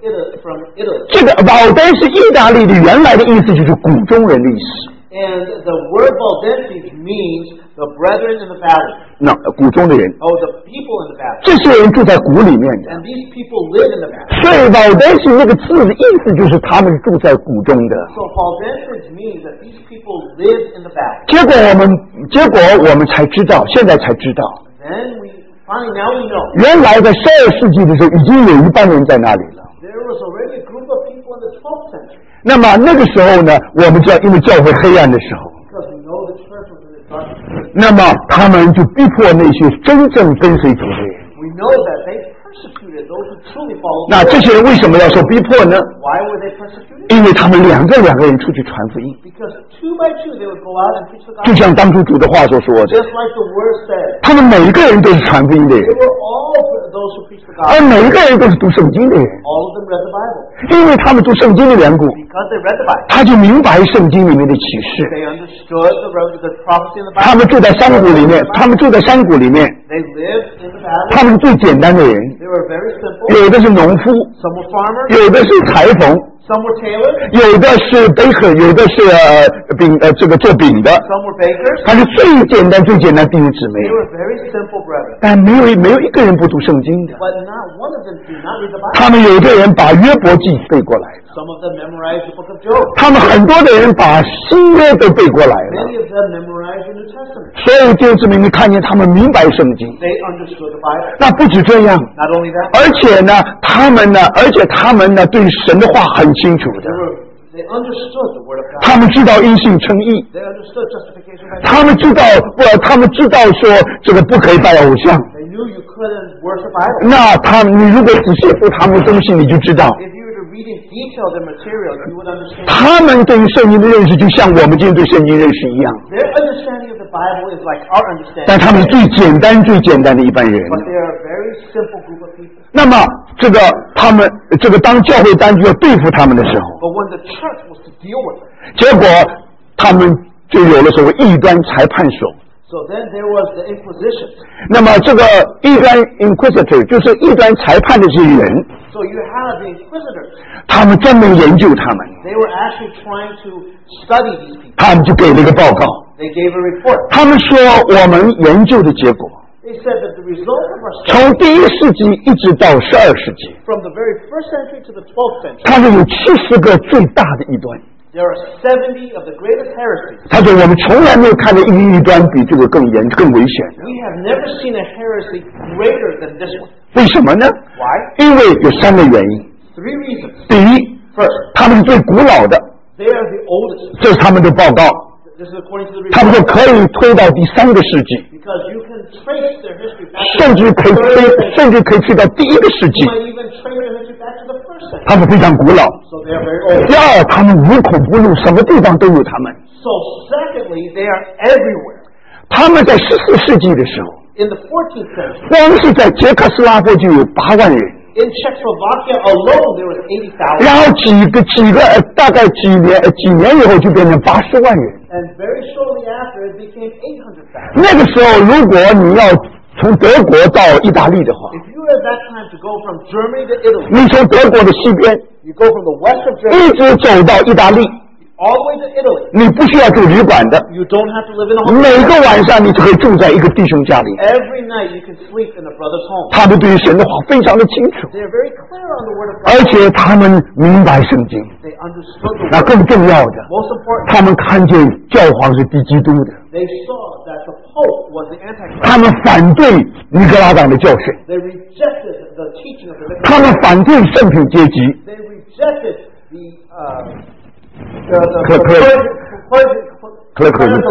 Italy. 这个 Valdenses 意大利的原来的意思就是谷中人的意思。 And the word Valdenses means the brethren in the valley. 那谷中的人， Oh, the people in the valley. 这些人住在谷里面的， And these people live in the valley. 所以 Valdenses 那个字的意思就是他们住在谷中的。 So Valdenses means that these people live in the valley. 结果我们才知道，现在才知道， Then now we know 原来在12世纪的时候已经有一班人在那里了。 there was already a group of people in the 12th century. 那么那个时候呢，我们知道，因为教会黑暗的时候， Because we know the church was in the darkness. 那么他们就逼迫那些真正跟随主的人。 We know that they persecuted those who truly followed 那 the 这 Lord. 些人为什么要受逼迫呢？ Why were they persecuted? 因为他们两个人出去传福音， Because 2 by 2 they would go out and preach the 就 gospel. 像当初主的话所说的， Just like the word said. 他们每一个人都是传福音的人 They，were all those who preached the 而 gospel. 每一个人都是读圣经的人， All of them read the Bible. 因为他们读圣经的缘故， Because they read the Bible. 他就明白圣经里面的启示。 They understood the prophecy in the 他 Bible. 们住在山谷里面，他们住在山谷里面， They lived in the valley. 他们是最简单的人， They were very simple. 有的是农夫， Some were farmers. 有的是裁缝， Some were tailors. 有的是 baker，有的是这个做饼的， Some were bakers. 他是最简单弟兄姊妹 They，were very simple brethren. 但没有一个人不读圣经的。 But not one of them did not read the Bible. 他们有的人把约伯记背过来了， Some of them memorized the book of Job. 他们很多的人把新约都背过来了。 Many of them memorized the New Testament. 所以弟兄姊妹，你看见他们明白圣经。 They understood the Bible. 那不止这样， Not only that, 而且他们呢，对神的话很清楚的。 they understood the Word of God. 他们知道因信称义， They understood justification by faith. 他们知道说这个不可以拜偶像。 They knew you couldn't worship idols. 那你如果仔细读他们的东西，你就知道， If you were to read in detail their material, you would understand. 他们对于圣经的认识就像我们今天对圣经认识一样， Their understanding of the Bible is like our understanding. 但他们是最简单的一般人。 But they are a very simple group of people. 那么当教会单据要对付他们的时候， But when the church was to deal with them, 结果他们就有了所谓异端裁判所。 so then there was the Inquisition. 那么这个异端 inquisitor 就是异端裁判的这些人， So you have the Inquisitors. 他们专门研究他们， They were actually trying to study these people. 他们就给了一个报告。 They gave a report. 他们说我们研究的结果， They said that the result of our 从 study 第1世纪一直到12世纪， from the very first century to the 12th century, 他们有70个最大的异端。 there are 70 of the greatest heresies. 他说我们从来没有看到一个异端比这个更危险的。 We have never seen a heresy greater than this one. 为什么呢？ Why? 因为有3个原因。 3 reasons. 第一， First, 他们是最古老的， they are the oldest. 这是他们的报告。 This is according to the 他们 report. 说可以推到第3个世纪， Because you can trace their history back to 甚至可以 the 3rd 推 century. 到第1个世 You 纪。 might even trace their history back to the 1st century. 他们非常古老。 So they are very old. 第二，他们无孔不入，什么地方都有他们。 So secondly, they are everywhere. 他们在14世纪的时候， In the 14th century, 光是在捷克斯拉夫就有8万人， in Czechoslovakia alone, there was 80,000. 然后大概几年以后就变成80万人。 And very shortly after, it became 800,000. 那个时候，如果你要从德国到意大利的话， If you were at that time to go from Germany to Italy, 你从德国的西边 you go from the west of 一 Germany 直走到意大利， all the way to Italy. 你不需要住旅馆的， You don't have to live in a 每 hotel. 个晚上你就可以住在一个弟兄家里。 Every night you can sleep in a brother's home. 他们对于神的话非常的清楚， They are very clear on the Word of 而 God. 且他们明白圣经。 They understood the 那 Word. 更重要的， Most important, 他们看见教皇是敌基督的， they saw that the Pope was the Antichrist. 他们反对尼格拉党的教训， They rejected the teaching of the 他们 Nicolaites. 反对圣品阶级， They rejected the 克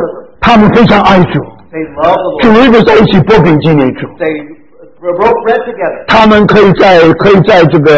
他们非常爱主， They love the 主 Lord. 日的时候一起擘饼纪念主。 They broke bread together. 他们可以在这个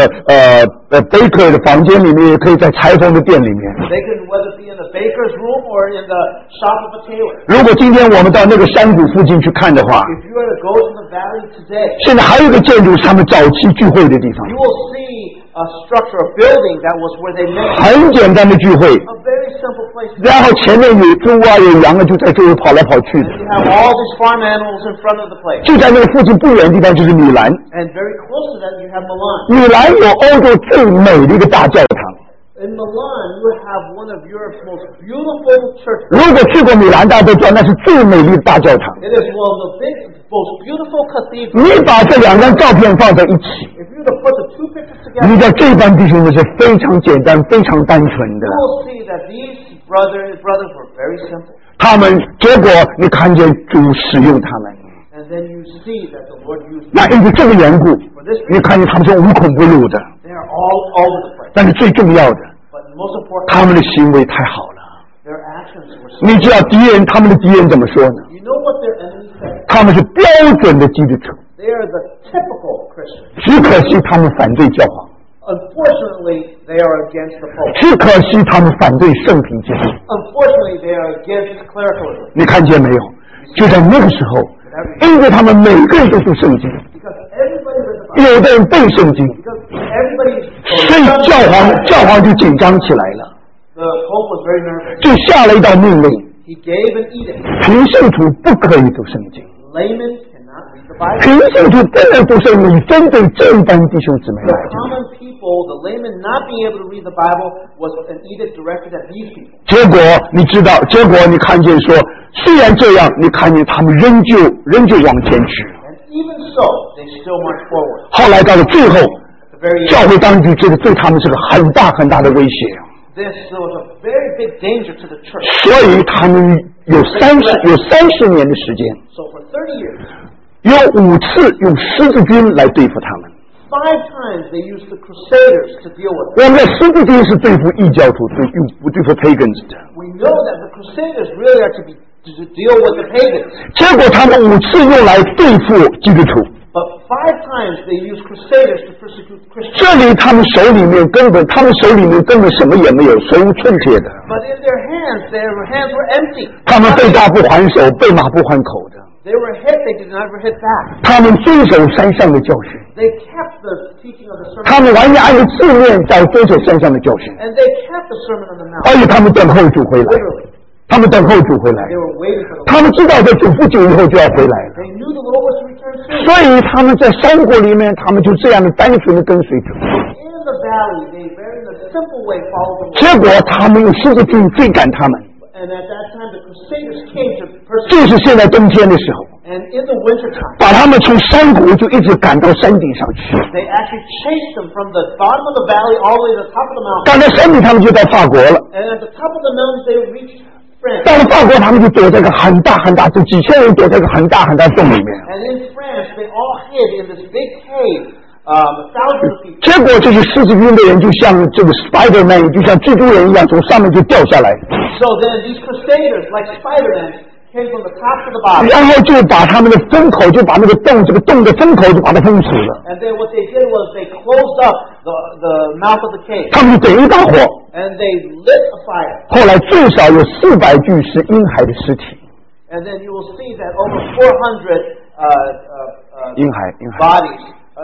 baker 的房间里面，也可以在裁缝的店里面。 They can whether it be in the baker's room or in the shop of a tailor. 如果今天我们到那个山谷附近去看的话， If you were to go to the valley today, 现在还有一个建筑是他们早期聚会的地方， you will see a structure, a building that was where they met. 很简单的聚会， A very simple place. 然后前面有猪啊有羊啊，就在周围跑来跑去的。 You have all these farm animals in front of the place. 就在那个附近不远的地方就是米兰， And very close to that, you have Milan. 米兰有欧洲最美的一个大教堂。 In Milan, you have one of Europe's most beautiful churches. 如果去过米兰，大家都知道那是最美丽的大教堂。 It is one of the most beautiful cathedrals. 你把这两张照片放在一起， If you were to put the two pictures 你 together, 知道这帮弟兄们是非常简单、非常单纯的 you。will see that these brothers were very simple. 他们结果你看见主使用他们， And then you see that the Lord used them. 那因为这个缘故，你看见他们是无孔不入的。 They are all over the place. 但是最重要的， But most important, 他们的行为太好了。 their actions were so. 你知道他们的敌人怎么说呢？ You know what their enemies said? 他们是标准的基督徒， They are the typical Christians. 只可惜他们反对教皇， Unfortunately, they are against the Pope. 只可惜他们反对圣品节。 Unfortunately, they are against clericalism. 你看见没有？就在那个时候，因为他们每个人都读圣经， Because everybody read the Bible. 有的人背圣经， Because everybody. 所以教皇就紧张起来了， The Pope was very nervous. 就下了一道命令， He gave an edict. 平信徒不可以读圣经， Laymen cannot read the Bible. 平信徒不能读圣经，针对这一帮弟兄姊妹 The 来讲。 common people, the laymen not being able to read the Bible, was an edict directed at these people. 结果你知道，结果你看见说，虽然这样，你看见他们仍旧往前去。 And even so, they still march forward. 后来到了最后， At the very 教 end, 会当局觉得对他们是个很大很大的威胁， this was a very big danger to the church. 所以他们有30年的时间， So for 30 years, 有5次用十字军来对付他们。 5 times they used the Crusaders to deal with 我 it. 们的十字军是对付异教徒，不对付 pagans 的。 We know that the Crusaders really are to deal with the pagans. 结果他们5次用来对付基督徒， But 5 times they used Crusaders to persecute Christians. 这里他们手里面根本什么也没有，手无寸铁的。 But in their hands were empty. 他们被大不还手，被马不还口的。 They were hit, they did not ever hit back. 他们遵守山上的教训， They kept the teaching of the sermon. 他们完全按照字面在遵守山上的教训， And they kept the Sermon on the Mount. 而且他们等候主回来， Literally. 他们等候主回来， They were waiting for the Lord. 他们知道在主不久以后就要回来了， They knew the Lord was to return soon. 所以他们在山谷里面，他们就这样的单纯的跟随主。 In the valley, they very in a simple way followed the Lord. 结果他们用十字军追赶他们， And at that time, the Crusaders came to persecute. 就是现在冬天的时候， And in the wintertime, 把他们从山谷就一直赶到山顶上去。 they actually chased them from the bottom of the valley all the way to the top of the mountain. 赶到山顶，他们就到法国了。 And at the top of the mountain, they reached France. 到了法国，他们就躲在一个很大很大，就几千人躲在一个很大很大洞里面。 And in France, they all hid in this big cave, thousands of people. 结果这些十字军的人就像这个 Spider-Man， 就像蜘蛛人一样，从上面就掉下来， So then these Crusaders, like Spider-Man, came from the top to the bottom. 然后就把他们的风口，就把那个洞，这个洞的风口就把它封死了。 And then what they did was they closed up the mouth of the cave. 他们就点一把火， And they lit a fire. 后来最少有400具是婴孩的尸体。 And then you will see that over 400 婴孩 bodies,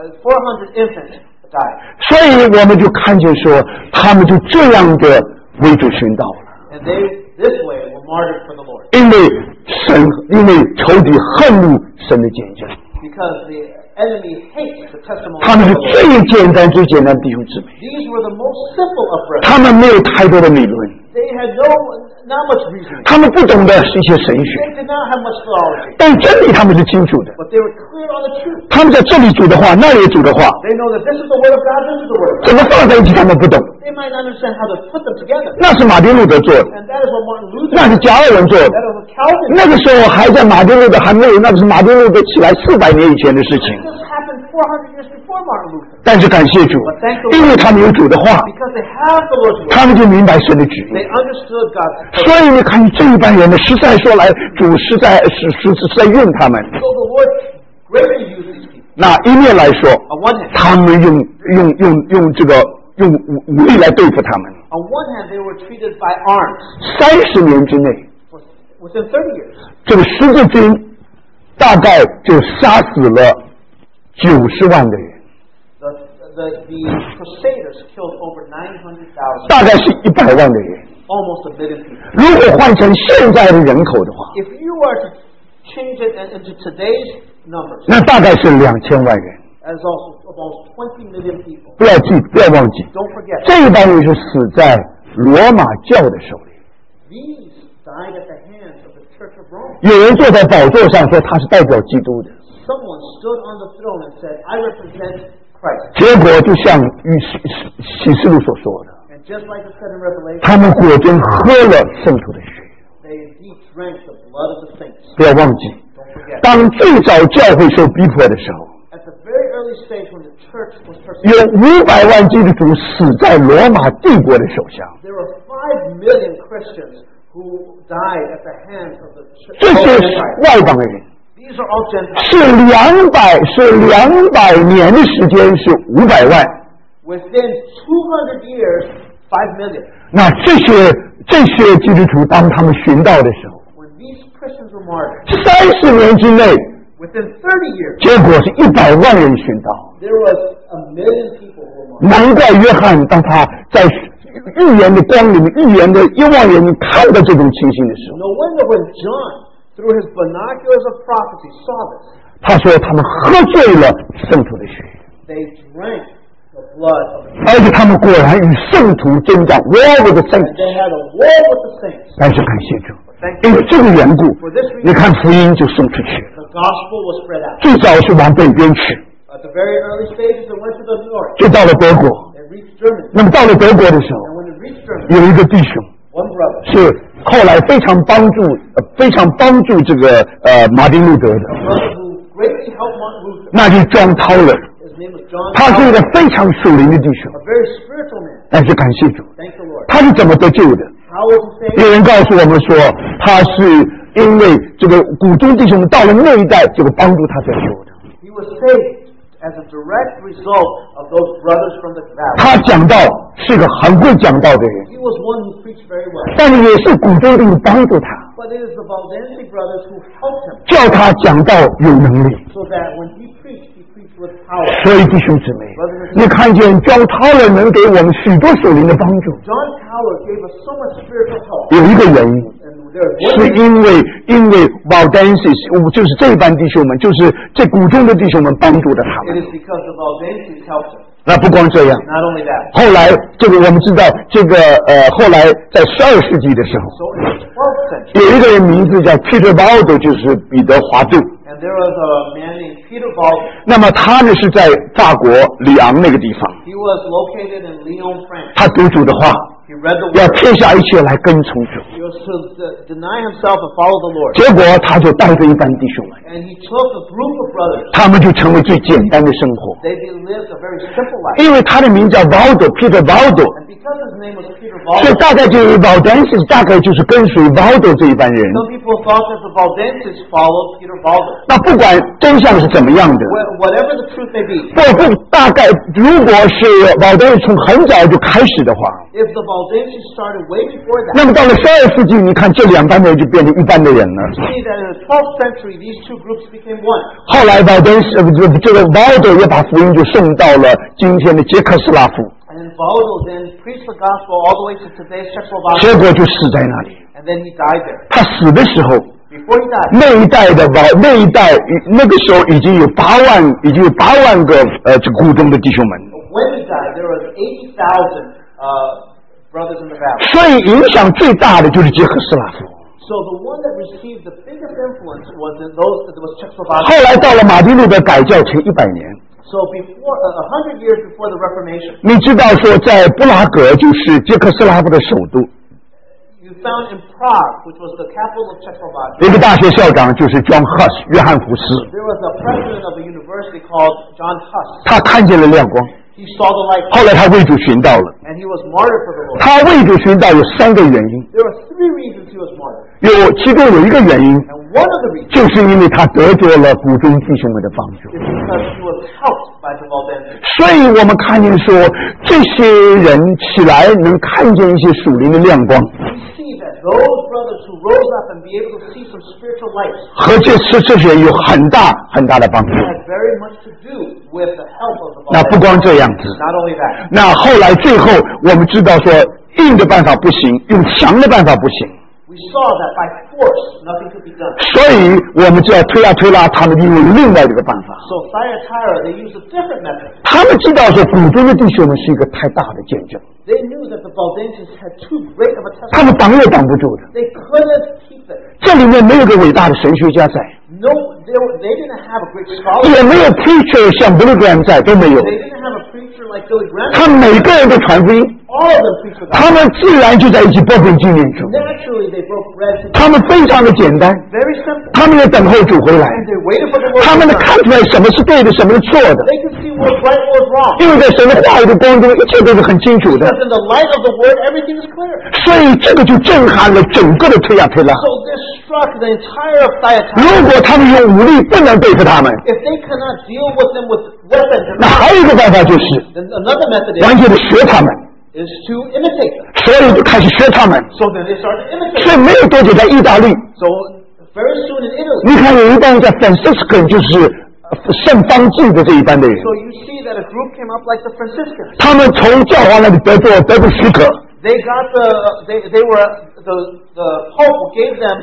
400 infants died. 所以我们就看见说，他们就这样的为主殉道了。 And they, this way, were martyred for the Lord. 因为仇敌恨怒神的见证， Because the enemy hates the testimony 他 of 们是 the Lord. 最简单的弟兄姊妹， These were the most simple of brethren. 他们没有太多的理论， They had not much reasoning. 他们不懂得是一些神学， They did not have much theology. 但真理他们是清楚的。 But they were clear on the truth. 他们在这里主的话，那里主的话， They know that this is the word of God, this is the word of God. 怎么放在一起他们不懂， They might not understand how to put them together. 那是马丁路德做的， And that is what Martin Luther 那是 did. 加尔文做的。 That is what Calvin did. 那个时候还在马丁路德还没有，那个是马丁路德起来400年以前的事情。 This happened 400 years before Martin Luther. 但是感谢主，因为他们有主的话， because they have the Lord's word, 他们就明白神的旨意。 they understood God's word. 所以你看这一班人呢，实在说来，主实在用他们。 So the Lord greatly used these people. 那一面来说， On one hand, 他们用这个用武力来对付他们。 on one hand, they were treated by arms. 30年之内， Within 30 years, 这个十字军大概就杀死了90万个人， the Crusaders killed over 900,000, 大概是100万个人。 almost a million people. 如果换成现在的人口的话， If you are to change it into today's numbers, 那大概是2000万人。 as also almost 20 million people. 不要忘记， Don't forget, 这一帮人是死在罗马教的手里。 these died at the hands of the Church of Rome. 有人坐在宝座上说他是代表基督的， Someone stood on the throne and said, I represent Christ. 结果就像启示录所说的， And just like it said in Revelation, 他们果真喝了圣徒的血。 they indeed drank the blood of the saints. 不要忘记， Don't forget, 当最早教会受逼迫的时候， at the very early stage when the church was 有 persecuted, 500万基督徒死在罗马帝国的手下。 there were 5 million Christians who died at the hands of the 这些 Roman 是 Empire. 外邦人， These are all Gentiles. 是200年的时间，是500万。 Within 200 years, 5 million. 那这些基督徒，当他们寻道的时候， When these Christians were martyred, 30年之内， within 30 years, 结果是100万人寻道。 there was 1 million people who were martyred. 难怪约翰当他在预言的光里面、预言的望远镜看到这种情形的时候， No wonder when John, through his binoculars of prophecy, saw this, 他说他们喝醉了圣徒的血， they drank the blood of the 而且他们果然与圣徒征战 ，war with the and saints。 they had a war with the saints. 但是感谢主， Thank 因 you. 为这个缘故， For this reason, 你看福音就送出去了。 the gospel was spread out. 最早是往北边去， At the very early stages, it went to the north. 就到了德国。 It reached Germany. 那么到了德国的时 And 候， when it reached Germany, 有一个弟兄 one brother, 是后来非常帮助这个马丁路德的， a brother who greatly helped Martin Luther, 那就是 John Tauler。 his name was John 他是一个 Calvin, 非常属灵的弟兄， a very spiritual man. 但是感谢主， Thank the Lord. 他是怎么得救的？ How was he saved? 有人告诉我们说，他是因为这个古中弟兄到了那一代，这个帮助他得救的。 He was saved as a direct result of those brothers from the valley. 他讲道是个很会讲道的人， He was one who preached very well. 但是也是古中弟兄帮助他， But it is the Valdense brothers who helped him 叫他讲道有能力。 so that when he preached with power. 所以弟兄姊妹，你看见 John Tauler 能给我们许多属灵的帮助， John Tauler gave us so much spiritual help. 有一个原因。 And there is 是 one 因为 Valdenses，就是这班弟兄们，就是这古中的弟兄们帮助了他 it 们。 is because the Valdenses helped him. 那不光这样， Not only that. 后来这个我们知道，这个后来在12世纪的时候， So in the 12th century, 有一个人名字叫 Peter Baldo，就是彼得华顿。 and there was a man named Peter Valdo. 那么他呢是在法国里昂那个地方， He was located in Lyon, France. 他读主的话， He read the 要 word. 撇下一切来跟从主。 He was to deny himself and follow the Lord. 结果他就带着一班弟兄们， And he took a group of brothers. 他们就成为最简单的生活。 They lived a very simple life. 因为他的名叫 Peter Baldo， And because his name was Peter 所以 Valdo, 大概这个 Valdenses 大概就是跟随 Baldo 这一班人。 some people thought that the Valdenses followed Peter Valdo. 那不管真相是怎么样的， Whatever the truth may be, 大概如果是 Valdenses 从很早就开始的话， if the Valdenses started way before that, 那么到了12世纪，你看这两班人就变成一般的人了。 see that in the 12th century, these two groups became one. 后来 这个 Valdo 也把福音就送到了今天的捷克斯拉夫， And Valdo then preached the gospel all the way to today's Czechoslovakia, 结果就死在那里。 and then he died there. 他死的时候， Before he died, 那个时候已经有8万个这股东的弟兄们， when he died, there was 80,000 brothers in the valley. 所以影响最大的就是捷克斯拉夫。 So the one that received the biggest influence was in those that was Czechoslovakia. 后来到了马丁路德改教前100年， So before 100 years before the Reformation, 你知道说在布拉格就是捷克斯拉夫的首都， you you found in Prague, which was the capital of Czechoslovakia, 一个大学校长就是 John Huss 约翰福斯， there was a president of a university called John Huss. 他看见了亮光， He saw the light, 后来他为主寻道了。 and he was martyred for the Lord. 他为主寻道有3个原因， There were 3 reasons he was martyred. 其中有一个原因 And one of the reasons 就是因为他得着了谷中弟兄们的帮助。 is because he was helped by the Valdenses. 所以我们看见说，这些人起来能看见一些属灵的亮光， We see that those brothers who rose up and be able to see some spiritual lights 和这些人有很大很大的帮助。 had very much to do with the help of the 那不 Valdenses. 光这样子， Not only that, 那后来最后我们知道说，硬的办法不行，用强的办法不行， we saw that by force nothing could be done. 所以我们知道推拉，他们就用另外这个办法。 So Thyatira, they used a different method. 他们知道说，谷中的弟兄们是一个太大的见证， They knew that the Valdenses had too great of a 他们 testimony. 挡也挡不住的。 They couldn't keep it. 这里面没有个伟大的神学家在， No, they didn't have a great scholar. 也没有 preacher 像 Billy Graham 在，都没有。 They didn't have a preacher like Billy Graham. 他们每个人都传福音， All of them preached the 他 gospel. 们自然就在一起报本纪念中。 Naturally, they broke bread together. 他们非常的简单， Very simple. 他们也等候主回来， And they waited for the word 他们 to 能 come. 看出来什么是对的，什么是错的， They could see what's right, what's wrong. 因为在神的话语的光中，一切都是很清楚的。 Because in the light of the word, everything is clear. 所以这个就震撼了整个的推拉。 So this struck the entire of 如 Thyatira. 果他们用武力不能对付他们， If they cannot deal with them with weapons and 那还有一个办法就是 then another method 完全的学他们， is to imitate them. 所以就开始学他们。 So then they started to imitate 所以 them. 没有多久，在意大利， So very soon in Italy, 你看有一帮叫 Franciscan，就是圣方济的这一班的人， so you see that a group came up like the Franciscans. 他们从教皇那里得到许可， They got they were the Pope gave them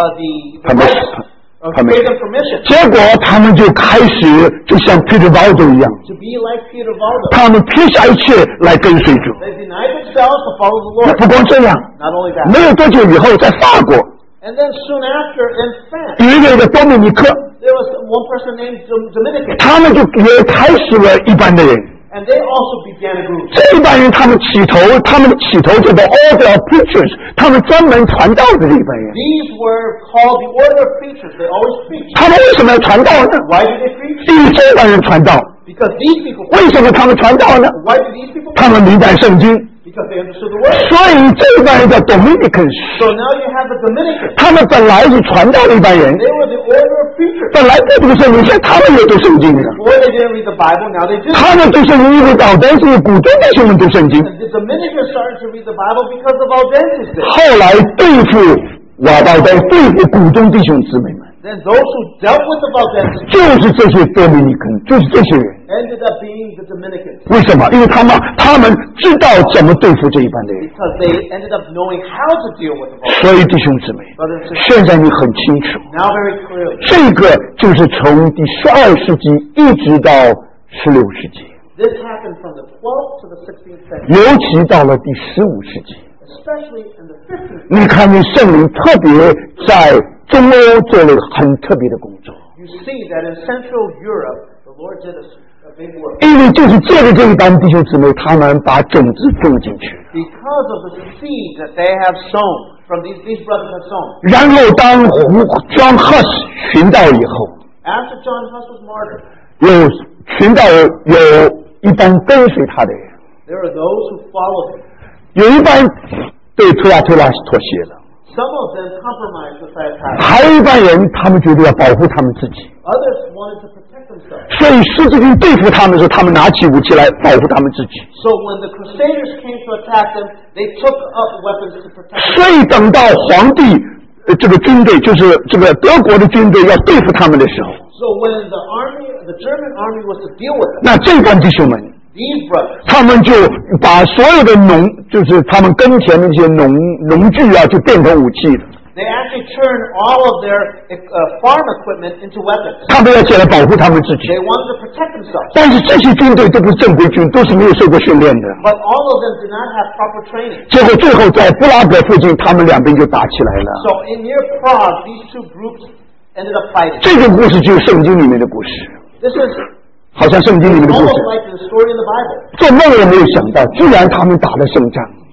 the Permission. right, gave them permission 结果他们就开始就像 Peter Valdo 一样， to be like Peter Valdo. 他们撇下一切来跟随主。 They denied themselves to follow the 那 Lord. 不光这样， Not only that, 没有多久以后，在法国 and then soon after in France, 有一个叫多米尼克， there was one person named Dominican, 他们就也开始了一般的人。 and they also began a group. 这一般人他们的起头叫做 Order of Preachers，他们专门传道的这一班人。 These were called the order of preachers. They always preach. 他们为什么要传道呢？ Why do they preach? 因为这帮人传道。 Because these people. 为什么他们传道呢？ Why do these people? 他们明白圣经， Because they understood the word. 所以这一班人叫 Dominicans。 So now you have the Dominicans. 他们本来是传道的一班人， They were the order of preachers. 本来不读圣经，现在他们也读圣经了。 Before they didn't read the Bible, now they do. 他们读圣经因为老但是古中弟兄们读圣经， The Dominicans started to read the Bible because of Valdenses did. 后来对付瓦道丹，对付古中弟兄姊妹们， Then those who dealt with the Valdenses 就是这些多米尼肯，就是这些人。 ended up being the Dominicans 为什么？因为他们知道怎么对付这一般的人。 because they ended up knowing how to deal with the Valdenses. 所以弟兄姊妹， Brothers and sisters, 现在你很清楚， now very clearly, 这个就是从第12世纪一直到16世纪， this happened from the 12th to the 16th century, 尤其到了第15世纪， especially in the 15th. 你看见圣灵特别在中欧做了很特别的工作， You see that in Central Europe, the Lord did a big work 因为就是借着这一帮弟兄姊妹，他们把种子种进去， because of the seed that they have sown from these brothers have sown. 然后当John Huss 寻道以后， After John Huss was martyred, 有寻道有一帮跟随他的人， there are those who followed him. 有一帮对推拉妥协了。 Some of them compromised with Thyatira. 还有一般人，他们觉得要保护他们自己， Others wanted to protect themselves. 所以十字军对付他们的时候，他们拿起武器来保护他们自己。 So when the Crusaders came to attack them, they took up weapons to protect 所 themselves. 以等到皇帝这个军队，就是这个德国的军队要对付他们的时候， So when the German army was to deal with them, 那这帮弟兄们， these brothers, 他们就把所有的就是他们跟前的那些农具啊，就变成武器了。 they actually turned all of their farm equipment into weapons. 他们要起来保护他们自己。 They wanted to protect themselves. 但是这些军队都不是正规军，都是没有受过训练的。 But all of them did not have proper training. 结果最后在布拉格附近，他们两边就打起来了。 So in near Prague, these two groups ended up fighting. 这个故事就是圣经里面的故事， This is 好像圣经里面的故 almost 事。 like the story in the Bible. 做梦也没有想到，居然他们打了胜仗。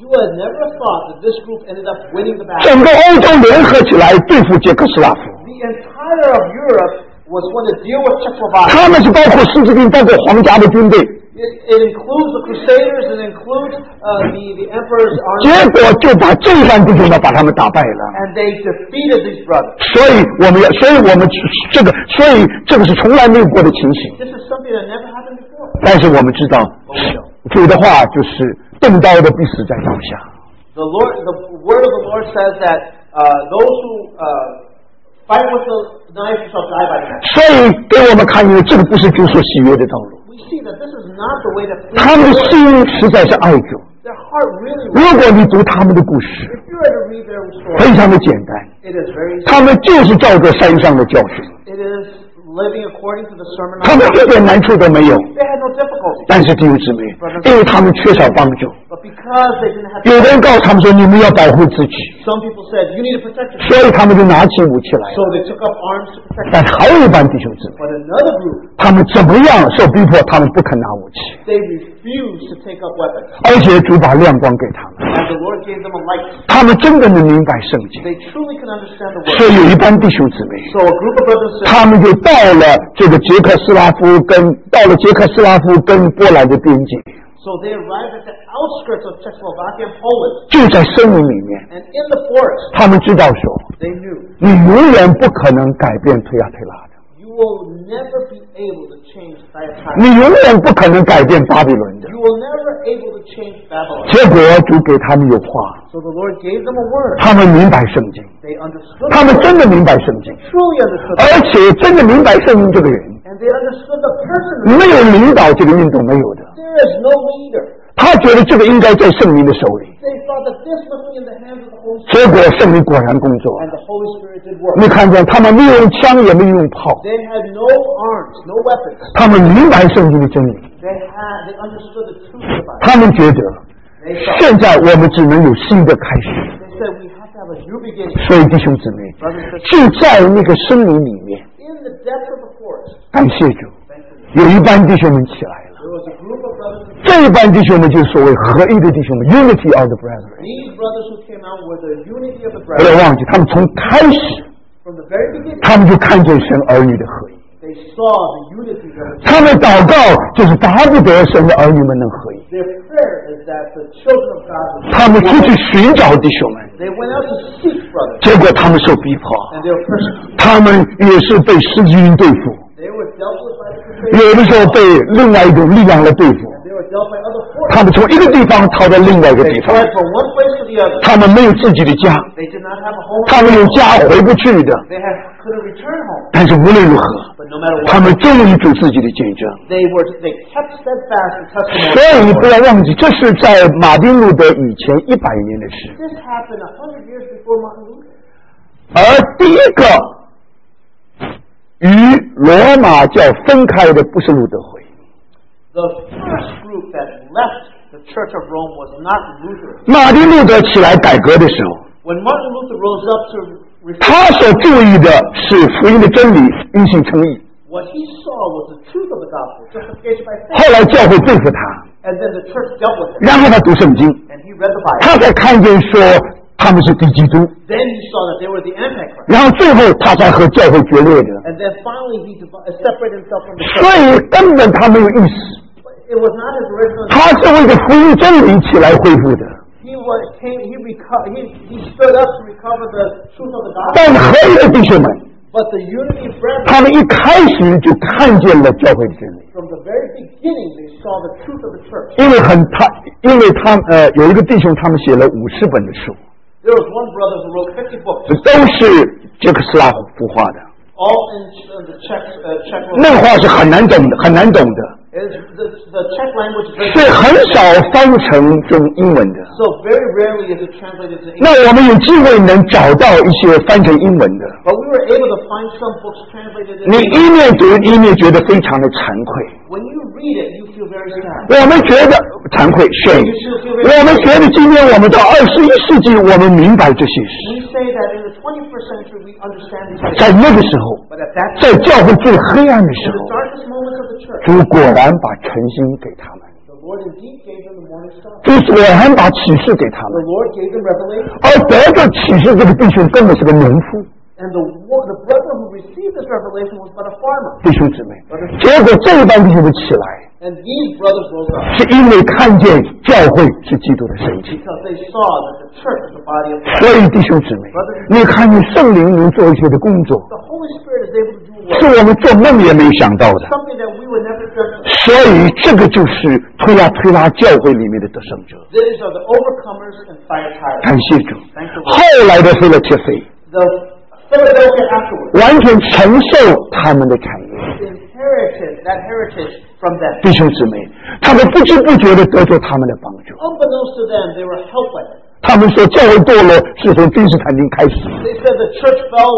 would have never thought that this group ended up winning the battle. 整个欧洲联合起来对付捷克斯拉夫， The entire of Europe was going to deal with Czechoslovakia. 他们是包括十字军，包括皇家的军队， It includes the Crusaders, it includes the Emperor's 结 army, 果就把这一班弟兄们把他们打败了。 and they defeated these brothers. 所以这个是从来没有过的情形。 This is something that never happened before. 但是我们知道，主的话就是动刀的必死在刀下。 The word of the Lord says that those who fight with the knife shall die by the knife. 所以给我们看见，这个不是主所喜悦的道路。 We see that this is not the way that 他们的心实在是爱主。 their heart really. 如果你读他们的故事， If you were to read their story, 非常的简单， it is very. 他们就是照着山上的教训， It is living according to the Sermon 他 on 们 the 一点难处都没有。 Mount. They had no difficulty, 但是弟兄姊妹，因为他们缺少帮助， but because they didn't have. 有的人告诉他们说：“你们要保护自己。 Some people said you need to protect ” yourself, 所以他们就拿起武器来。 so they took up arms to protect. 但还有一班弟兄姊妹， But another group, 他们怎么样受逼迫，他们不肯拿武器， they refused to take up weapons, 而且主把亮光给他们， and the Lord gave them a light. 他们真的能明白圣经。 They truly can understand the 所 word. 以有一班弟兄姊妹， So a group of brothers and sisters, 他们就到了这个捷克斯拉夫跟波兰的边界， so they arrived at the outskirts of Czechoslovakia and Poland, 就在森林里面， and in the forest, 他们知道说， they knew 你永远不可能改变推亚推拉的， you will never be able to change Thyatira. 你永远不可能改变巴比伦的。 You will never able to change Babylon. 结果主给他们有话， So the Lord gave them a word. 他们明白圣经， They understood 他 the 们 word. 真的明白圣经， Truly understood 而 the word. 且真的明白圣经这个人， And they understood the person. 没有领导这个运动没有的， There is no leader. 他觉得这个应该在圣灵的手里， They thought that this must be in the hands of the Holy 结 Spirit. 果圣灵果然工作。 And the Holy Spirit did work. 你看见他们没有用枪，也没有用炮， They had no arms, no weapons. 他们明白圣经的真理， They understood the truth of the Bible. 他们觉得 They thought, 现在我们只能有新的开始。 they said we have to have a new beginning. 所以弟兄姊妹， Brothers and sisters, 就在那个森林里面， in the depth of the forest, 感谢主， thank you, 有一班弟兄们起来了。 there was a group of brothers and sisters. 这一班弟兄们就是所谓合一的弟兄们 ，Unity of the Brethren。 These brothers who came out were the unity of the 不要 brethren. 忘记，他们从开始， From the very beginning, 他们就看见神儿女的合一。 they saw the unity that was. 他们祷告就是巴不得神的儿女们能合一。 Their prayer is that the children of God would. 他们出去寻找弟兄们， They went out to seek brothers, 结果他们受逼迫， and they were persecuted. 他们也是被十字军对付， They were dealt with by the Crusaders, 有的时候被另外一种力量来对付。 and they were dealt by other forces. 他们从一个地方逃到另外一个 They 地方， fled from one place to the other. 他们没有自己的家， They did not have a home. 他们有家回不去的。 Couldn't return home. 但是无论如何， But no matter 他 what, 们忠于主自己的见证。 they kept steadfast in 所 testimony. 以不要忘记，这是在马丁路德以前100年的事。 This happened 100 years before Martin Luther. 而第一个与罗马教分开的不是路德会， The first group that left the Church of Rome was not Luther. 马丁路德起来改革的时候， When Martin Luther rose up to reform, 他所注意的是福音的真理，因信称义。 what he saw was the truth of the gospel, justification by 后 faith. 来教会对付他， And then the church dealt with it, 然后他读圣经， and he read the Bible. 他才看见说他们是敌基督， Then he saw that they were the Antichrist. 然后最后他才和教会决裂的。 And then finally he separated himself from the 所 church. 以根本他没有意思， It was not his original. 他是为了福音真理起来恢复的。 He stood up to recover the truth of the 但 gospel. 合一的弟兄们， But the unity of brethren, 他们一开始就看见了教会的真理， from the very beginning, they saw the truth of the church. 因为有一个弟兄，他们写了50本的书， There was one brother who wrote 50 books, 都是捷克斯拉夫画的， all in the Czech 那 language. 话是很难懂的，很难懂的， The Czech language is 所以 very 很少翻成中英文的。 so very rarely is it translated to English. 那我们有机会能找到一些翻成英文的， But we were able to find some books translated in 你 English. 一面读一面觉得非常的惭愧。 When you read it, you feel very sad. 我们觉得惭愧 shame， 我们觉得今天我们到21世纪，我们明白这些事。 We say that in the 21st century we understand these 在 things. 那个时候， But at that 在 time, 教会最黑暗的时 in the 候， darkest moments of the church, 主果然把诚心给他们， the Lord indeed gave them the morning star. 主果然把启示给他 The 们， Lord gave them revelation. 而得着启示这个弟兄根本是个农夫。 And the brother who received this revelation was but a farmer. 弟兄姊妹，结果这一帮弟兄们起来， And these brothers rose up 是因为看见教会是基督的身体。 because they saw that the church is the body of Christ. 所以弟兄姊妹，你看见圣灵能做一些的工作， The Holy Spirit is able to do 是 work, 我们做梦也没想到的。 something that we would never dream of. 所以这个就是推拉教会里面的得胜者。 These are the overcomers and Thyatira. 感谢主。 Thank the 后 Lord. 来的腓立帖非 The Philadelphia afterwards 完全承受他们的产业。 inherited that heritage from them. 弟兄姊妹，他们不知不觉地得着他们的帮助。 Unbeknownst to them, they were helped by them. 他们说教会堕落是从君士坦丁开始， They said the church fell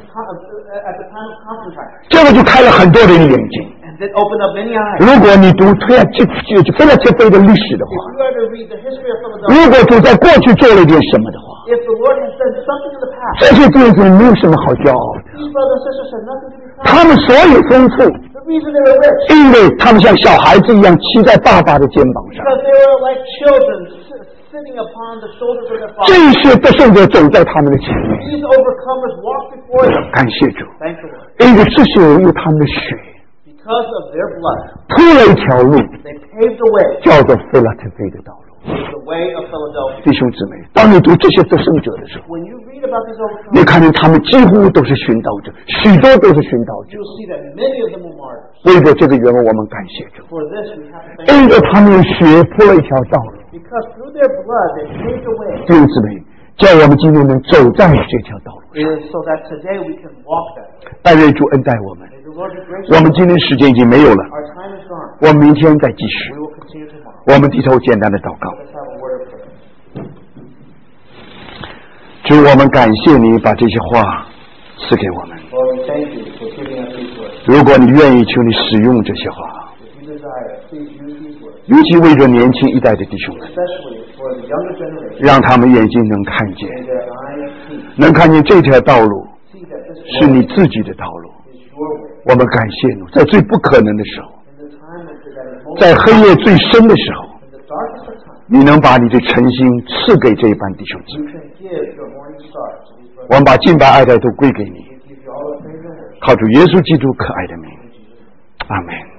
at the time of Constantine. 这个就开了很多人的眼睛。 And it opened up many eyes. 如果你读腓立帖非的历史的话， If you are to read the history of 如 Philadelphia, 果主在过去做了一点什么的话， if the Lord has done something in the past, 这些弟兄没有什么好骄傲的。 these brothers and sisters had nothing to be proud 他们所有丰富， of. The reason they were rich, 因为他们像小孩子一样骑在爸爸的肩膀上。 because they were like children sitting upon the shoulders of their 这 fathers. 些得胜者走在他们的前面， These overcomers walked before them. 感谢主， Thank the Lord. 因为这是由他们的血 Because of their blood, 铺了一条路， they paved the way, 叫做腓立帖非的道路。 the way of Philadelphia. 弟兄姊妹，当你读这些得胜者的时候， When you read about these 你 overcomers, 看见他们几乎都是殉道者，许多都是殉道者。 you'll see that many of them were martyrs. 为着这个缘故，我们感谢主， For this, we have to thank 因 God. 着他们的血铺了一条道路。 Because through their blood, they paved the way. 弟兄姊妹，叫我们今天能走在这条道路 It is so that today we can walk that way. 上。但愿主恩待我们。 May the Lord be 我 gracious. 们今天时间已经没有了， Our time is gone. 我们明天再继续 We。will continue tomorrow. 我们低头简单的祷告。 Let's have a word of prayer. 主，我们感谢你把这些话赐给我们。 Lord, we thank you for giving us these words. 如果你愿意，求你使用这些话， If you desire, please use these words, 尤其为着年轻一代的弟兄们， especially for the younger generation. 让他们眼睛能看见， May their eyes see, 能看见这条道路 see that this 是你 road 自己的道路。 is your way. 我们感谢你，在最不可能的时候， In the time that is most 在黑夜最深的时候， in the darkest of times, 你能把你的诚心赐给这一班弟兄姊 you 妹。 can give your morning star to these brothers. 我们把敬拜爱戴都归给你， We give you all the praise and worship. 靠主耶稣基督可爱的名，阿门。